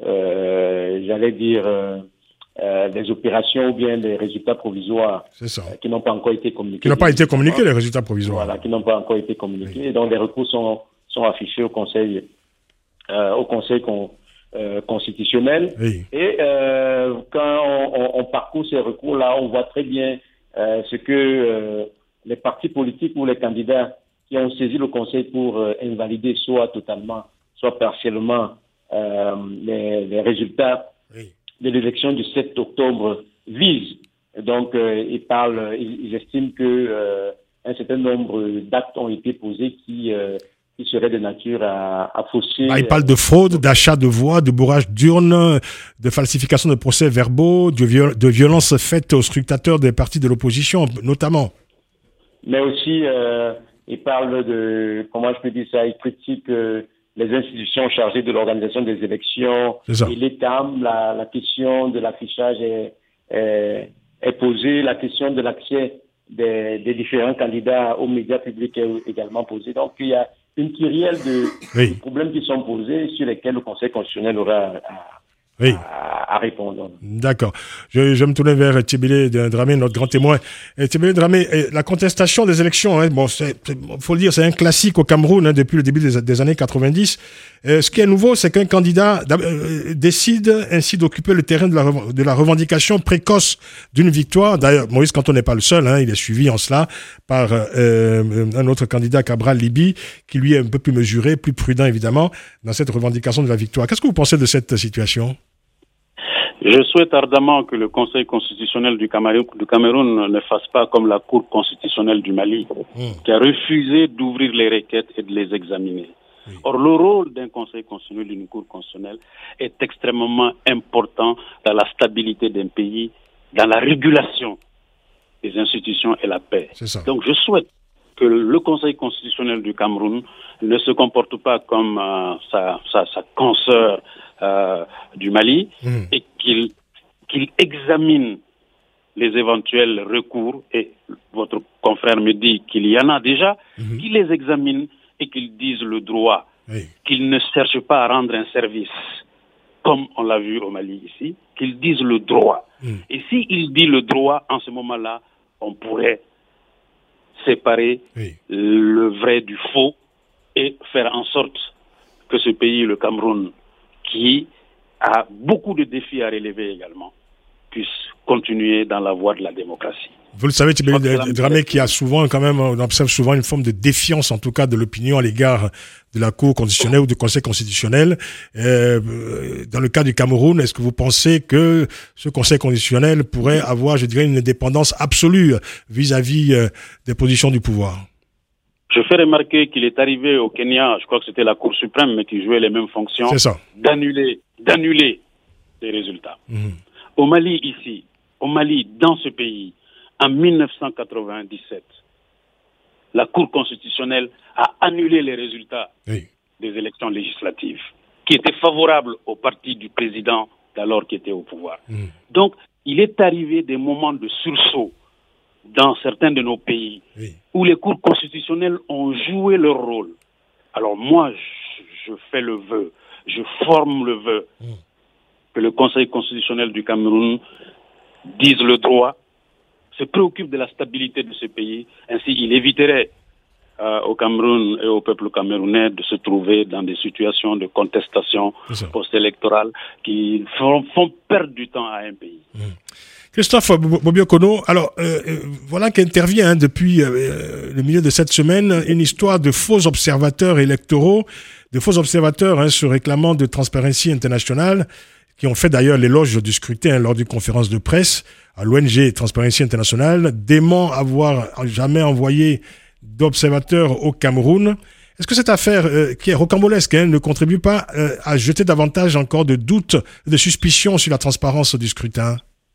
Euh, j'allais dire euh, euh, des opérations ou bien des résultats provisoires euh, qui n'ont pas encore été communiqués. Qui n'ont pas été communiqués, les résultats provisoires. Voilà, qui n'ont pas encore été communiqués. Oui. Et donc les recours sont, sont affichés au Conseil, euh, au conseil con, euh, constitutionnel. Oui. Et euh, quand on, on, on parcourt ces recours-là, on voit très bien euh, ce que euh, les partis politiques ou les candidats qui ont saisi le Conseil pour euh, invalider soit totalement, soit partiellement Euh, les, les résultats oui. de l'élection du sept octobre visent. Donc, euh, ils parlent, ils, ils estiment que euh, un certain nombre d'actes ont été posés qui, euh, qui seraient de nature à, à fausser. Ah, ils parlent de fraude, d'achat de voix, de bourrage d'urnes, de falsification de procès-verbaux, de, viol- de violences faites aux scrutateurs des partis de l'opposition, notamment. Mais aussi, euh, ils parlent de, comment je peux dire ça, ils critiquent euh, les institutions chargées de l'organisation des élections et l'E T A M, la, la question de l'affichage est, est, est posée, la question de l'accès des, des différents candidats aux médias publics est également posée. Donc, il y a une kyrielle de, oui. de problèmes qui sont posés sur lesquels le Conseil constitutionnel aura à, oui. à, à répondre. D'accord. Je, je vais me tourner vers Tchébélé Dramé, notre grand témoin. Tchébélé Dramé, la contestation des élections, hein, bon, c'est, faut le dire, c'est un classique au Cameroun hein, depuis le début des, des années quatre-vingt-dix. Euh, ce qui est nouveau, c'est qu'un candidat euh, décide ainsi d'occuper le terrain de la, de la revendication précoce d'une victoire. D'ailleurs, Maurice Kamto n'est pas le seul, hein, il est suivi en cela par euh, un autre candidat, Cabral Libi, qui lui est un peu plus mesuré, plus prudent évidemment, dans cette revendication de la victoire. Qu'est-ce que vous pensez de cette situation ? Je souhaite ardemment que le Conseil constitutionnel du Cameroun, du Cameroun ne fasse pas comme la Cour constitutionnelle du Mali, mmh. qui a refusé d'ouvrir les requêtes et de les examiner. Oui. Or, le rôle d'un Conseil constitutionnel, d'une Cour constitutionnelle, est extrêmement important dans la stabilité d'un pays, dans la régulation des institutions et la paix. C'est ça. Donc, je souhaite que le Conseil constitutionnel du Cameroun ne se comporte pas comme euh, sa, sa, sa consoeur euh, du Mali mmh. et qu'il, qu'il examine les éventuels recours, et votre confrère me dit qu'il y en a déjà, mmh. qu'il les examine et qu'ils disent le droit, oui. qu'ils ne cherchent pas à rendre un service, comme on l'a vu au Mali ici, qu'ils disent le droit. Mmh. Et s'il dit le droit, en ce moment-là, on pourrait séparer oui. le vrai du faux et faire en sorte que ce pays, le Cameroun, qui a beaucoup de défis à relever également, puisse continuer dans la voie de la démocratie. Vous le savez, Tchébélé Dramé, qui a souvent, quand même, on observe souvent une forme de défiance, en tout cas, de l'opinion à l'égard de la Cour constitutionnelle ou du Conseil constitutionnel. Euh, dans le cas du Cameroun, est-ce que vous pensez que ce Conseil constitutionnel pourrait avoir, je dirais, une indépendance absolue vis-à-vis euh, des positions du pouvoir ? Je fais remarquer qu'il est arrivé au Kenya, je crois que c'était la Cour suprême, mais qui jouait les mêmes fonctions, c'est ça. d'annuler, d'annuler les résultats. Mmh. Au Mali, ici, au Mali, dans ce pays, en dix-neuf cent quatre-vingt-dix-sept, la Cour constitutionnelle a annulé les résultats oui. des élections législatives, qui étaient favorables au parti du président d'alors qui était au pouvoir. Mmh. Donc, il est arrivé des moments de sursaut dans certains de nos pays, oui. où les cours constitutionnelles ont joué leur rôle. Alors moi, je, je fais le vœu, je forme le vœu, mmh. que le Conseil constitutionnel du Cameroun dise le droit, se préoccupe de la stabilité de ce pays, ainsi il éviterait euh, au Cameroun et au peuple camerounais de se trouver dans des situations de contestation post-électorale qui font, font perdre du temps à un pays. Mmh. Christophe Bobiokono, alors euh, voilà qu'intervient hein, depuis euh, le milieu de cette semaine une histoire de faux observateurs électoraux, de faux observateurs hein, se réclamant de Transparency International, qui ont fait d'ailleurs l'éloge du scrutin hein, lors d'une conférence de presse à l'O N G Transparency International, dément avoir jamais envoyé d'observateurs au Cameroun. Est-ce que cette affaire, euh, qui est rocambolesque, hein, ne contribue pas euh, à jeter davantage encore de doutes, de suspicions sur la transparence du scrutin ?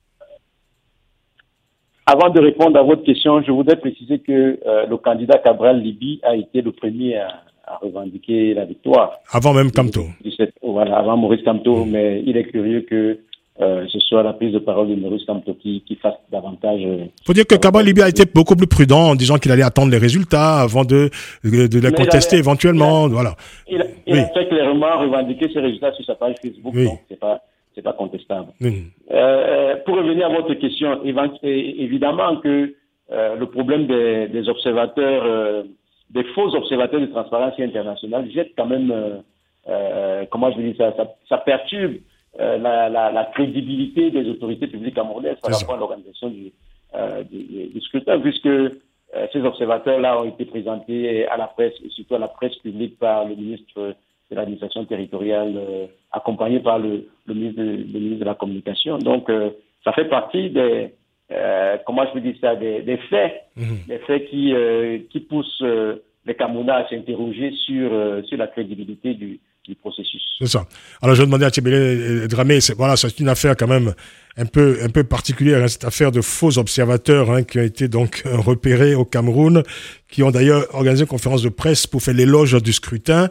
Avant de répondre à votre question, je voudrais préciser que euh, le candidat Cabral Libi a été le premier à, à revendiquer la victoire. Avant même Kamto. Voilà, avant Maurice Kamto, mmh. mais il est curieux que euh, ce soit la prise de parole de Maurice Kamto qui, qui fasse davantage... Il euh, faut dire que Cabral Libi a été beaucoup plus prudent en disant qu'il allait attendre les résultats avant de, de, de les contester avait, éventuellement. Il a, voilà. il a, il oui. a très clairement revendiqué ses résultats sur sa page Facebook, oui. donc c'est pas... c'est pas contestable. Mmh. Euh, pour revenir à votre question, évidemment que euh, le problème des, des observateurs, euh, des faux observateurs de Transparency International jette quand même, euh, euh, comment je dis ça, ça, ça perturbe euh, la, la, la crédibilité des autorités publiques camerounaises par rapport à l'organisation du, euh, du, du scrutin, puisque euh, ces observateurs-là ont été présentés à la presse, et surtout à la presse publique par le ministre de l'administration territoriale, euh, accompagné par le, le, ministre de, le ministre de la Communication. Donc, euh, ça fait partie des, euh, comment je peux dire ça, des, des faits, mmh. des faits qui, euh, qui poussent euh, les Camerounais à s'interroger sur, euh, sur la crédibilité du, du processus. C'est ça. Alors, je vais demander à Tchébélé Dramé, c'est, voilà, c'est une affaire quand même un peu, un peu particulière, hein, cette affaire de faux observateurs hein, qui ont été donc repérés au Cameroun, qui ont d'ailleurs organisé une conférence de presse pour faire l'éloge du scrutin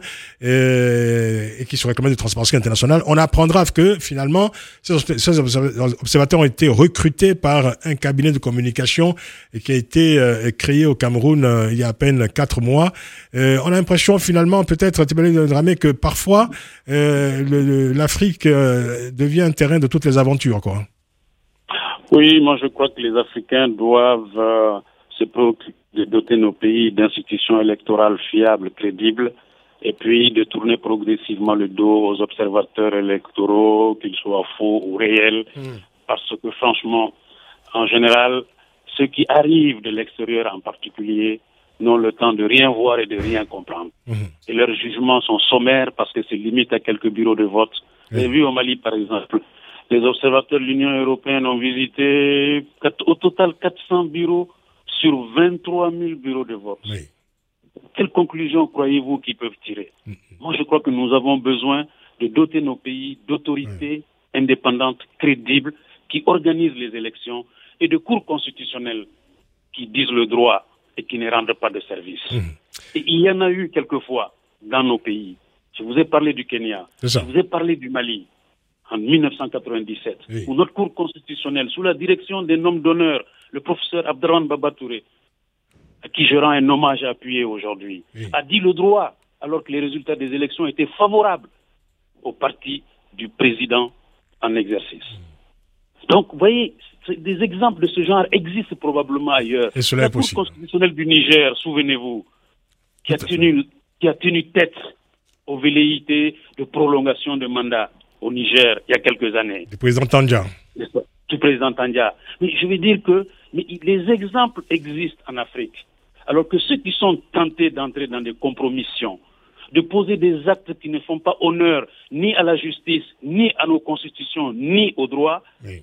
et, et qui sont réclamés de Transparency International. On apprendra que finalement, ces, ces observateurs ont été recrutés par un cabinet de communication et qui a été euh, créé au Cameroun euh, il y a à peine quatre mois. Euh, on a l'impression finalement, peut-être, Tibélé Dramé, que parfois euh, le, le, l'Afrique euh, devient un terrain de toutes les aventures, quoi. Oui, moi je crois que les Africains doivent euh, se préoccuper de doter nos pays d'institutions électorales fiables, crédibles, et puis de tourner progressivement le dos aux observateurs électoraux, qu'ils soient faux ou réels, mmh. parce que franchement, en général, ceux qui arrivent de l'extérieur en particulier n'ont le temps de rien voir et de rien comprendre. Mmh. Et leurs jugements sont sommaires parce que c'est limite à quelques bureaux de vote. Vous avez vu au Mali, par exemple, les observateurs de l'Union européenne ont visité au total quatre cents bureaux sur vingt-trois mille bureaux de vote. Oui. Quelles conclusions croyez-vous qu'ils peuvent tirer? mmh. Moi, je crois que nous avons besoin de doter nos pays d'autorités oui. indépendantes, crédibles, qui organisent les élections, et de cours constitutionnels qui disent le droit et qui ne rendent pas de service. Mmh. Et il y en a eu quelquefois dans nos pays. Je vous ai parlé du Kenya, je vous ai parlé du Mali, en dix-neuf cent quatre-vingt-dix-sept, oui. où notre cour constitutionnelle, sous la direction d'un homme d'honneur, le professeur Abdrahmane Baba Touré, à qui je rends un hommage appuyé aujourd'hui, oui. a dit le droit, alors que les résultats des élections étaient favorables au parti du président en exercice. Mmh. Donc, vous voyez, des exemples de ce genre existent probablement ailleurs. Et cela la est Cour possible. constitutionnelle du Niger, souvenez-vous, qui a, tenu, qui a tenu tête aux velléités de prolongation de mandat au Niger il y a quelques années. Du président Tandja. Du président Tandja. Mais je veux dire que mais les exemples existent en Afrique. Alors que ceux qui sont tentés d'entrer dans des compromissions, de poser des actes qui ne font pas honneur ni à la justice, ni à nos constitutions, ni au droit, oui.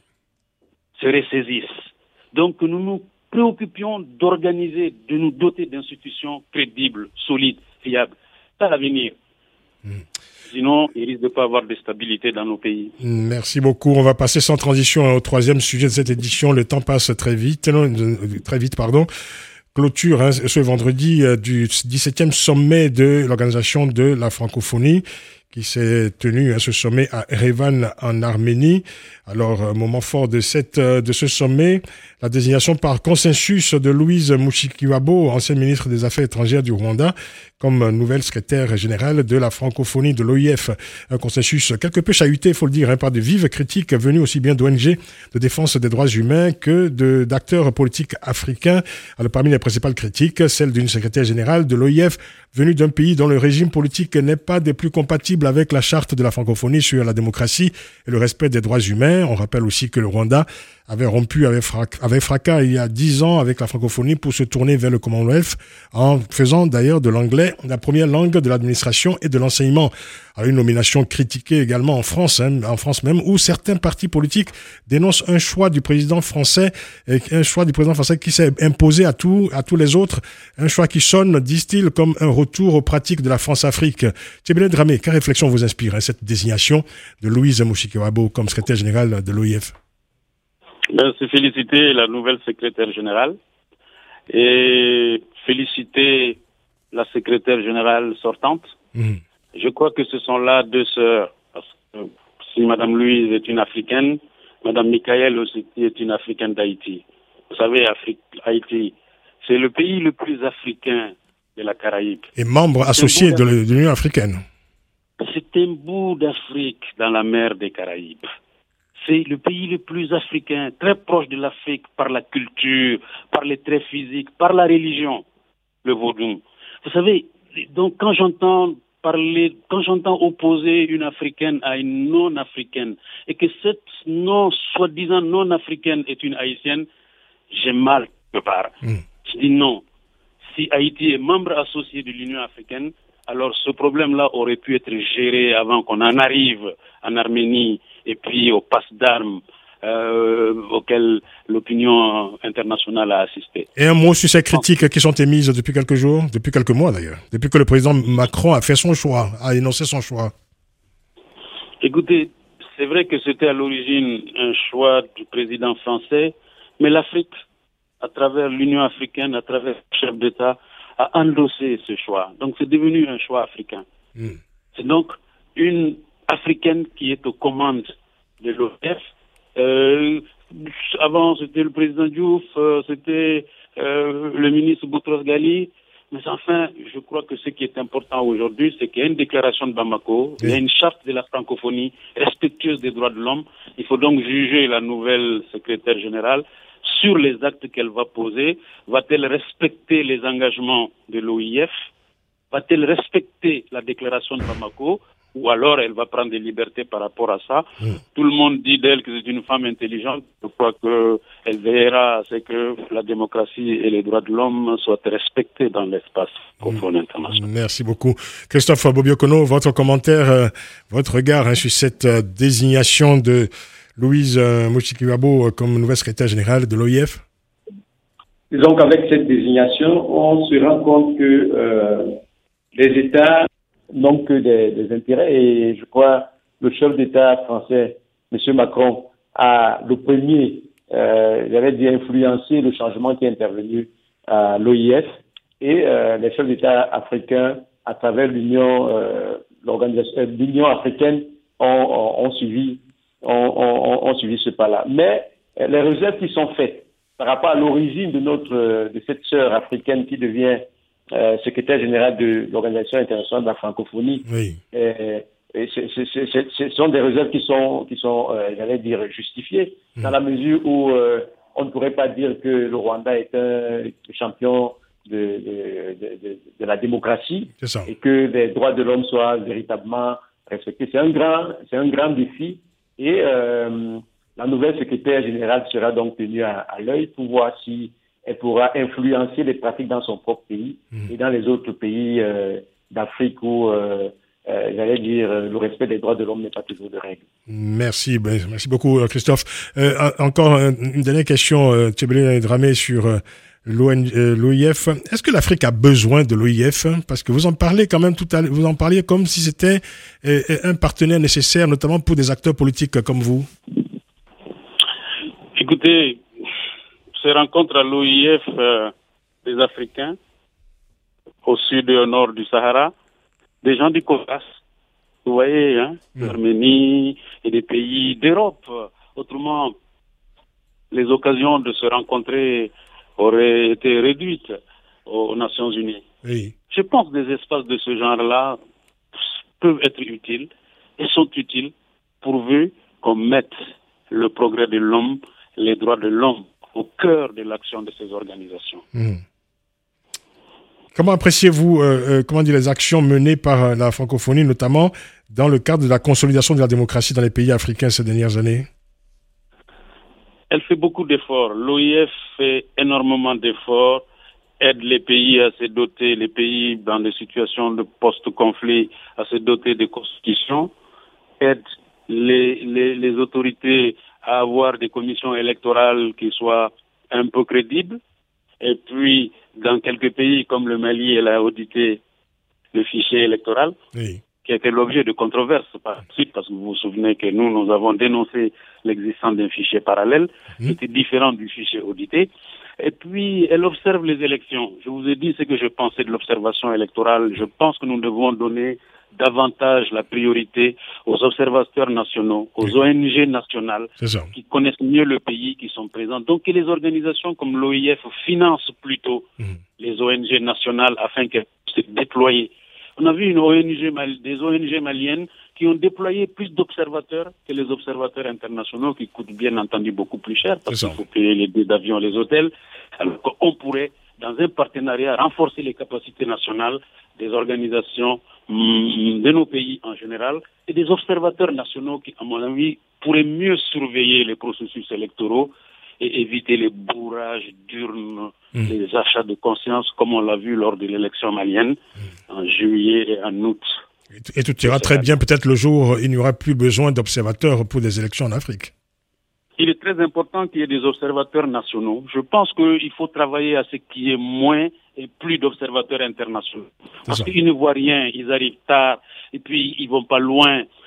se ressaisissent. Donc nous nous préoccupions d'organiser, de nous doter d'institutions crédibles, solides, fiables. C'est l'avenir. Mmh. Sinon, il risque de ne pas avoir de stabilité dans nos pays. Merci beaucoup. On va passer sans transition au troisième sujet de cette édition. Le temps passe très vite, non, très vite, pardon. Clôture hein, ce vendredi euh, du dix-septième sommet de l'Organisation de la francophonie qui s'est tenu à ce sommet à Erevan en Arménie. Alors, moment fort de cette de ce sommet, la désignation par consensus de Louise Mushikiwabo, ancienne ministre des Affaires étrangères du Rwanda, comme nouvelle secrétaire générale de la francophonie de l'O I F. Un consensus quelque peu chahuté, il faut le dire, hein, par de vives critiques venues aussi bien d'O N G de défense des droits humains que de d'acteurs politiques africains. Alors, parmi les principales critiques, celle d'une secrétaire générale de l'O I F venue d'un pays dont le régime politique n'est pas des plus compatibles avec la charte de la francophonie sur la démocratie et le respect des droits humains. On rappelle aussi que le Rwanda avait rompu avec, frac- avec fracas il y a dix ans avec la francophonie pour se tourner vers le Commonwealth, en faisant d'ailleurs de l'anglais la première langue de l'administration et de l'enseignement. À une nomination critiquée également en France, hein, en France même, où certains partis politiques dénoncent un choix du président français, et un choix du président français qui s'est imposé à tous, à tous les autres, un choix qui sonne, disent-ils, comme un retour aux pratiques de la France-Afrique. Tibélé Dramé, quelle réflexion vous inspire hein, cette désignation de Louise Mushikiwabo comme secrétaire générale de l'O I F? Ben, c'est féliciter la nouvelle secrétaire générale et féliciter la secrétaire générale sortante. Mmh. Je crois que ce sont là deux sœurs. Parce que si Mme Louise est une Africaine, Mme Michael aussi est une Africaine d'Haïti. Vous savez, Afrique, Haïti, c'est le pays le plus africain de la Caraïbe. Et membre associé de l'Union africaine. C'est un bout d'Afrique dans la mer des Caraïbes. C'est le pays le plus africain, très proche de l'Afrique par la culture, par les traits physiques, par la religion, le vaudou. Vous savez, donc quand j'entends parler, quand j'entends opposer une Africaine à une non-africaine, et que cette non, soi-disant non-africaine est une Haïtienne, j'ai mal quelque part. Mm. Je dis non. Si Haïti est membre associé de l'Union africaine, alors ce problème-là aurait pu être géré avant qu'on en arrive en Arménie et puis au passe d'armes euh, auquel l'opinion internationale a assisté. Et un mot sur ces critiques qui sont émises depuis quelques jours, depuis quelques mois d'ailleurs, depuis que le président Macron a fait son choix, a énoncé son choix. Écoutez, c'est vrai que c'était à l'origine un choix du président français, mais l'Afrique, à travers l'Union africaine, à travers le chef d'État, a endossé ce choix. Donc c'est devenu un choix africain. Mmh. C'est donc une Africaine qui est aux commandes de l'O E F. Euh, avant, c'était le président Diouf, euh, c'était euh, le ministre Boutros Ghali. Mais enfin, je crois que ce qui est important aujourd'hui, c'est qu'il y a une déclaration de Bamako, oui. Il y a une charte de la francophonie respectueuse des droits de l'homme. Il faut donc juger la nouvelle secrétaire générale sur les actes qu'elle va poser. Va-t-elle respecter les engagements de l'O I F? Va-t-elle respecter la déclaration de Bamako? Ou alors elle va prendre des libertés par rapport à ça. Mmh. Tout le monde dit d'elle que c'est une femme intelligente. Je crois qu'elle veillera à ce que la démocratie et les droits de l'homme soient respectés dans l'espace francophone mmh. international. Merci beaucoup. Christophe Bobiokono, votre commentaire, euh, votre regard hein, sur cette euh, désignation de Louise euh, Mushikiwabo euh, comme nouvelle secrétaire générale de l'O I F? Disons qu'avec cette désignation, on se rend compte que euh, les États n'ont que des, des intérêts et je crois le chef d'État français, M. Macron, a le premier, euh, j'allais dire, influencé le changement qui est intervenu à l'O I F et euh, les chefs d'État africains, à travers l'Union, euh, l'organisation, l'Union africaine, ont, ont, ont suivi, ont, ont, ont suivi ce pas-là. Mais euh, les réserves qui sont faites par rapport à l'origine de notre, de cette sœur africaine qui devient Euh, secrétaire général de l'Organisation internationale de la francophonie. Oui. Euh, et c'est, c'est, c'est, c'est, ce sont des réserves qui sont, qui sont euh, j'allais dire, justifiées, mmh. dans la mesure où euh, on ne pourrait pas dire que le Rwanda est un champion de, de, de, de, de la démocratie et que les droits de l'homme soient véritablement respectés. C'est un grand, c'est un grand défi et euh, la nouvelle secrétaire générale sera donc tenue à, à l'œil pour voir si elle pourra influencer les pratiques dans son propre pays mmh. et dans les autres pays euh, d'Afrique où, euh, euh, j'allais dire, le respect des droits de l'homme n'est pas toujours de règle. Merci, ben, merci beaucoup Christophe. Euh, encore une dernière question, euh, Tchébélé Dramé sur euh, l'O I F. Est-ce que l'Afrique a besoin de l'O I F? Parce que vous en parlez quand même tout à l'heure, vous en parliez comme si c'était euh, un partenaire nécessaire, notamment pour des acteurs politiques comme vous. Écoutez, ces rencontres à l'O I F euh, des Africains, au sud et au nord du Sahara, des gens du Caucase, vous voyez, hein, mmh. l'Arménie et des pays d'Europe. Autrement, les occasions de se rencontrer auraient été réduites aux Nations Unies. Oui. Je pense que des espaces de ce genre-là peuvent être utiles et sont utiles pourvu qu'on mette le progrès de l'homme, les droits de l'homme au cœur de l'action de ces organisations. Mmh. Comment appréciez-vous euh, euh, comment dire, les actions menées par euh, la francophonie, notamment dans le cadre de la consolidation de la démocratie dans les pays africains ces dernières années? Elle fait beaucoup d'efforts. L'O I F fait énormément d'efforts, aide les pays à se doter, les pays dans des situations de post-conflit, à se doter de constitutions, aide les, les, les autorités à avoir des commissions électorales qui soient un peu crédibles. Et puis, dans quelques pays comme le Mali, elle a audité le fichier électoral, oui. qui a été l'objet de controverses par la suite, parce que vous vous souvenez que nous, nous avons dénoncé l'existence d'un fichier parallèle, mmh. qui était différent du fichier audité. Et puis, elle observe les élections. Je vous ai dit ce que je pensais de l'observation électorale. Je pense que nous devons donner davantage la priorité aux observateurs nationaux, aux oui. O N G nationales, qui connaissent mieux le pays, qui sont présents. Donc, que les organisations comme l'O I F financent plutôt mmh. les O N G nationales afin qu'elles puissent se déployer. On a vu une O N G, des O N G maliennes qui ont déployé plus d'observateurs que les observateurs internationaux, qui coûtent bien entendu beaucoup plus cher, parce qu'il faut payer les billets d'avion, les hôtels, alors qu'on pourrait, dans un partenariat, renforcer les capacités nationales des organisations de nos pays en général et des observateurs nationaux qui, à mon avis, pourraient mieux surveiller les processus électoraux et éviter les bourrages d'urnes, mmh. les achats de conscience, comme on l'a vu lors de l'élection malienne mmh. en juillet et en août. Et, et tout ira très bien, peut-être le jour où il n'y aura plus besoin d'observateurs pour des élections en Afrique. Il est très important qu'il y ait des observateurs nationaux. Je pense qu'il faut travailler à ce qu'il y ait moins et plus d'observateurs internationaux. Parce qu'ils ne voient rien, ils arrivent tard, et puis ils vont pas loin.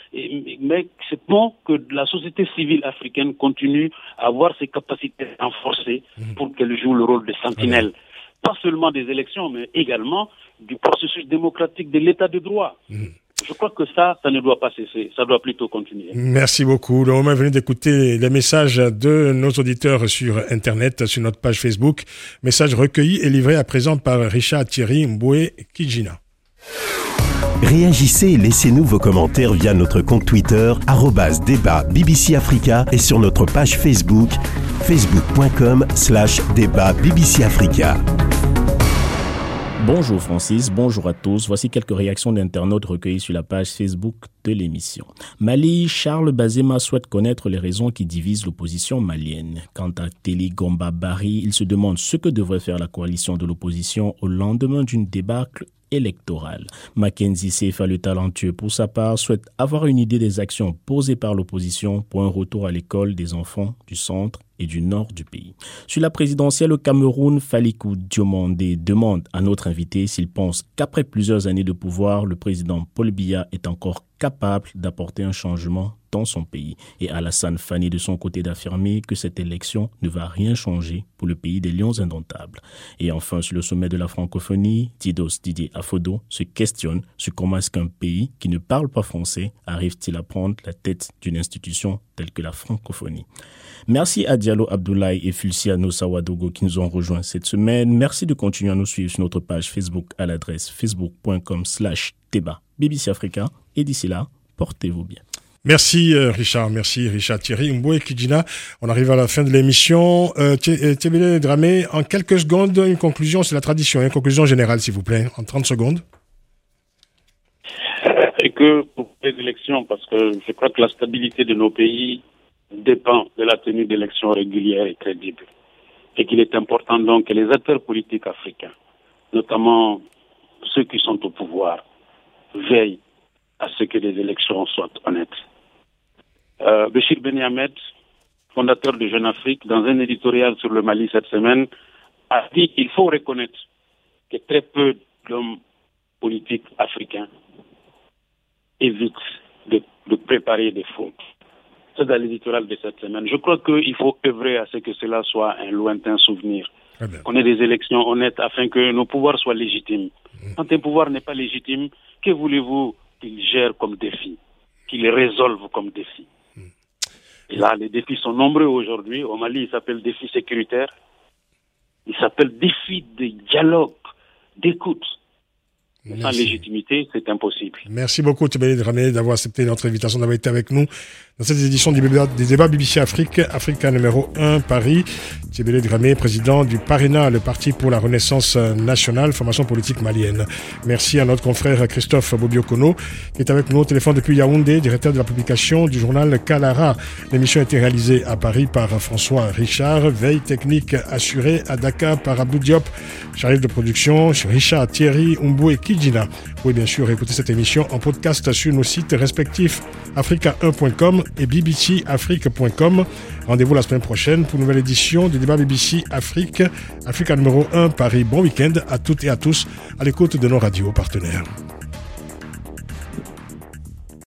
Et, mais c'est bon que la société civile africaine continue à avoir ses capacités renforcées pour qu'elle joue le rôle de sentinelle. Pas seulement des élections, mais également du processus démocratique de l'état de droit. Mmh. Je crois que ça, ça ne doit pas cesser. Ça doit plutôt continuer. Merci beaucoup. Le moment est venu d'écouter les messages de nos auditeurs sur Internet, sur notre page Facebook. Messages recueillis et livrés à présent par Richard Thierry Mboué Kijina. Réagissez et laissez-nous vos commentaires via notre compte Twitter, arobase débat B B C Africa et sur notre page Facebook, facebook.com slash débat BBC Africa. Bonjour Francis, bonjour à tous. Voici quelques réactions d'internautes recueillies sur la page Facebook de l'émission. Mali, Charles Bazema souhaite connaître les raisons qui divisent l'opposition malienne. Quant à Teli Gomba Bari, il se demande ce que devrait faire la coalition de l'opposition au lendemain d'une débâcle électorale. Mackenzie Sefa, le talentueux, pour sa part, souhaite avoir une idée des actions posées par l'opposition pour un retour à l'école des enfants du centre et du nord du pays. Sur la présidentielle au Cameroun, Falikou Diomandé demande à notre invité s'il pense qu'après plusieurs années de pouvoir, le président Paul Biya est encore capable d'apporter un changement dans son pays. Et Alassane Fani, de son côté, d'affirmer que cette élection ne va rien changer pour le pays des lions indomptables. Et enfin, sur le sommet de la francophonie, Tidos Didier Afodo se questionne sur comment est-ce qu'un pays qui ne parle pas français arrive-t-il à prendre la tête d'une institution telle que la francophonie. Merci à Diallo Abdoulaye et Fulciano Sawadogo qui nous ont rejoints cette semaine. Merci de continuer à nous suivre sur notre page Facebook à l'adresse facebook.com slash débat B B C Africa. Et d'ici là, portez-vous bien. Merci euh, Richard, merci Richard Thierry Mboué Kijina. On arrive à la fin de l'émission. Euh, Tébélé Dramé, en quelques secondes, une conclusion, c'est la tradition, une conclusion générale s'il vous plaît, en trente secondes. Et que pour les élections, parce que je crois que la stabilité de nos pays dépend de la tenue d'élections régulières et crédibles. Et qu'il est important donc que les acteurs politiques africains, notamment ceux qui sont au pouvoir, veillent à ce que les élections soient honnêtes. Euh, Béchir Beni Ahmed, fondateur de Jeune Afrique, dans un éditorial sur le Mali cette semaine, a dit qu'il faut reconnaître que très peu d'hommes politiques africains évitent de, de préparer des fautes. C'est dans l'éditorial de cette semaine. Je crois qu'il faut œuvrer à ce que cela soit un lointain souvenir. Qu'on ait des élections honnêtes afin que nos pouvoirs soient légitimes. Mmh. Quand un pouvoir n'est pas légitime, que voulez-vous qu'il gère comme défi, qu'il résolve comme défi? Mmh. Et là, les défis sont nombreux aujourd'hui. Au Mali, ils s'appellent défis sécuritaires. Ils s'appellent défis de dialogue, d'écoute. Merci. Sans légitimité, c'est impossible. Merci beaucoup, Tébélé Dramé, d'avoir accepté notre invitation, d'avoir été avec nous dans cette édition du débat, des débats B B C Afrique, Africa numéro un, Paris. Tébélé Dramé, président du PARENA, le Parti pour la Renaissance nationale, formation politique malienne. Merci à notre confrère Christophe Bobiokono, qui est avec nous au téléphone depuis Yaoundé, directeur de la publication du journal Kalara. L'émission a été réalisée à Paris par François Richard, veille technique assurée à Dakar par Abdou Diop, chargé de production, Richard Thierry Mboué Kijina. Vous pouvez bien sûr écouter cette émission en podcast sur nos sites respectifs africa un point com et b b c afrique point com. Rendez-vous la semaine prochaine pour une nouvelle édition du débat B B C Afrique, Africa numéro un, Paris. Bon week-end à toutes et à tous à l'écoute de nos radios partenaires.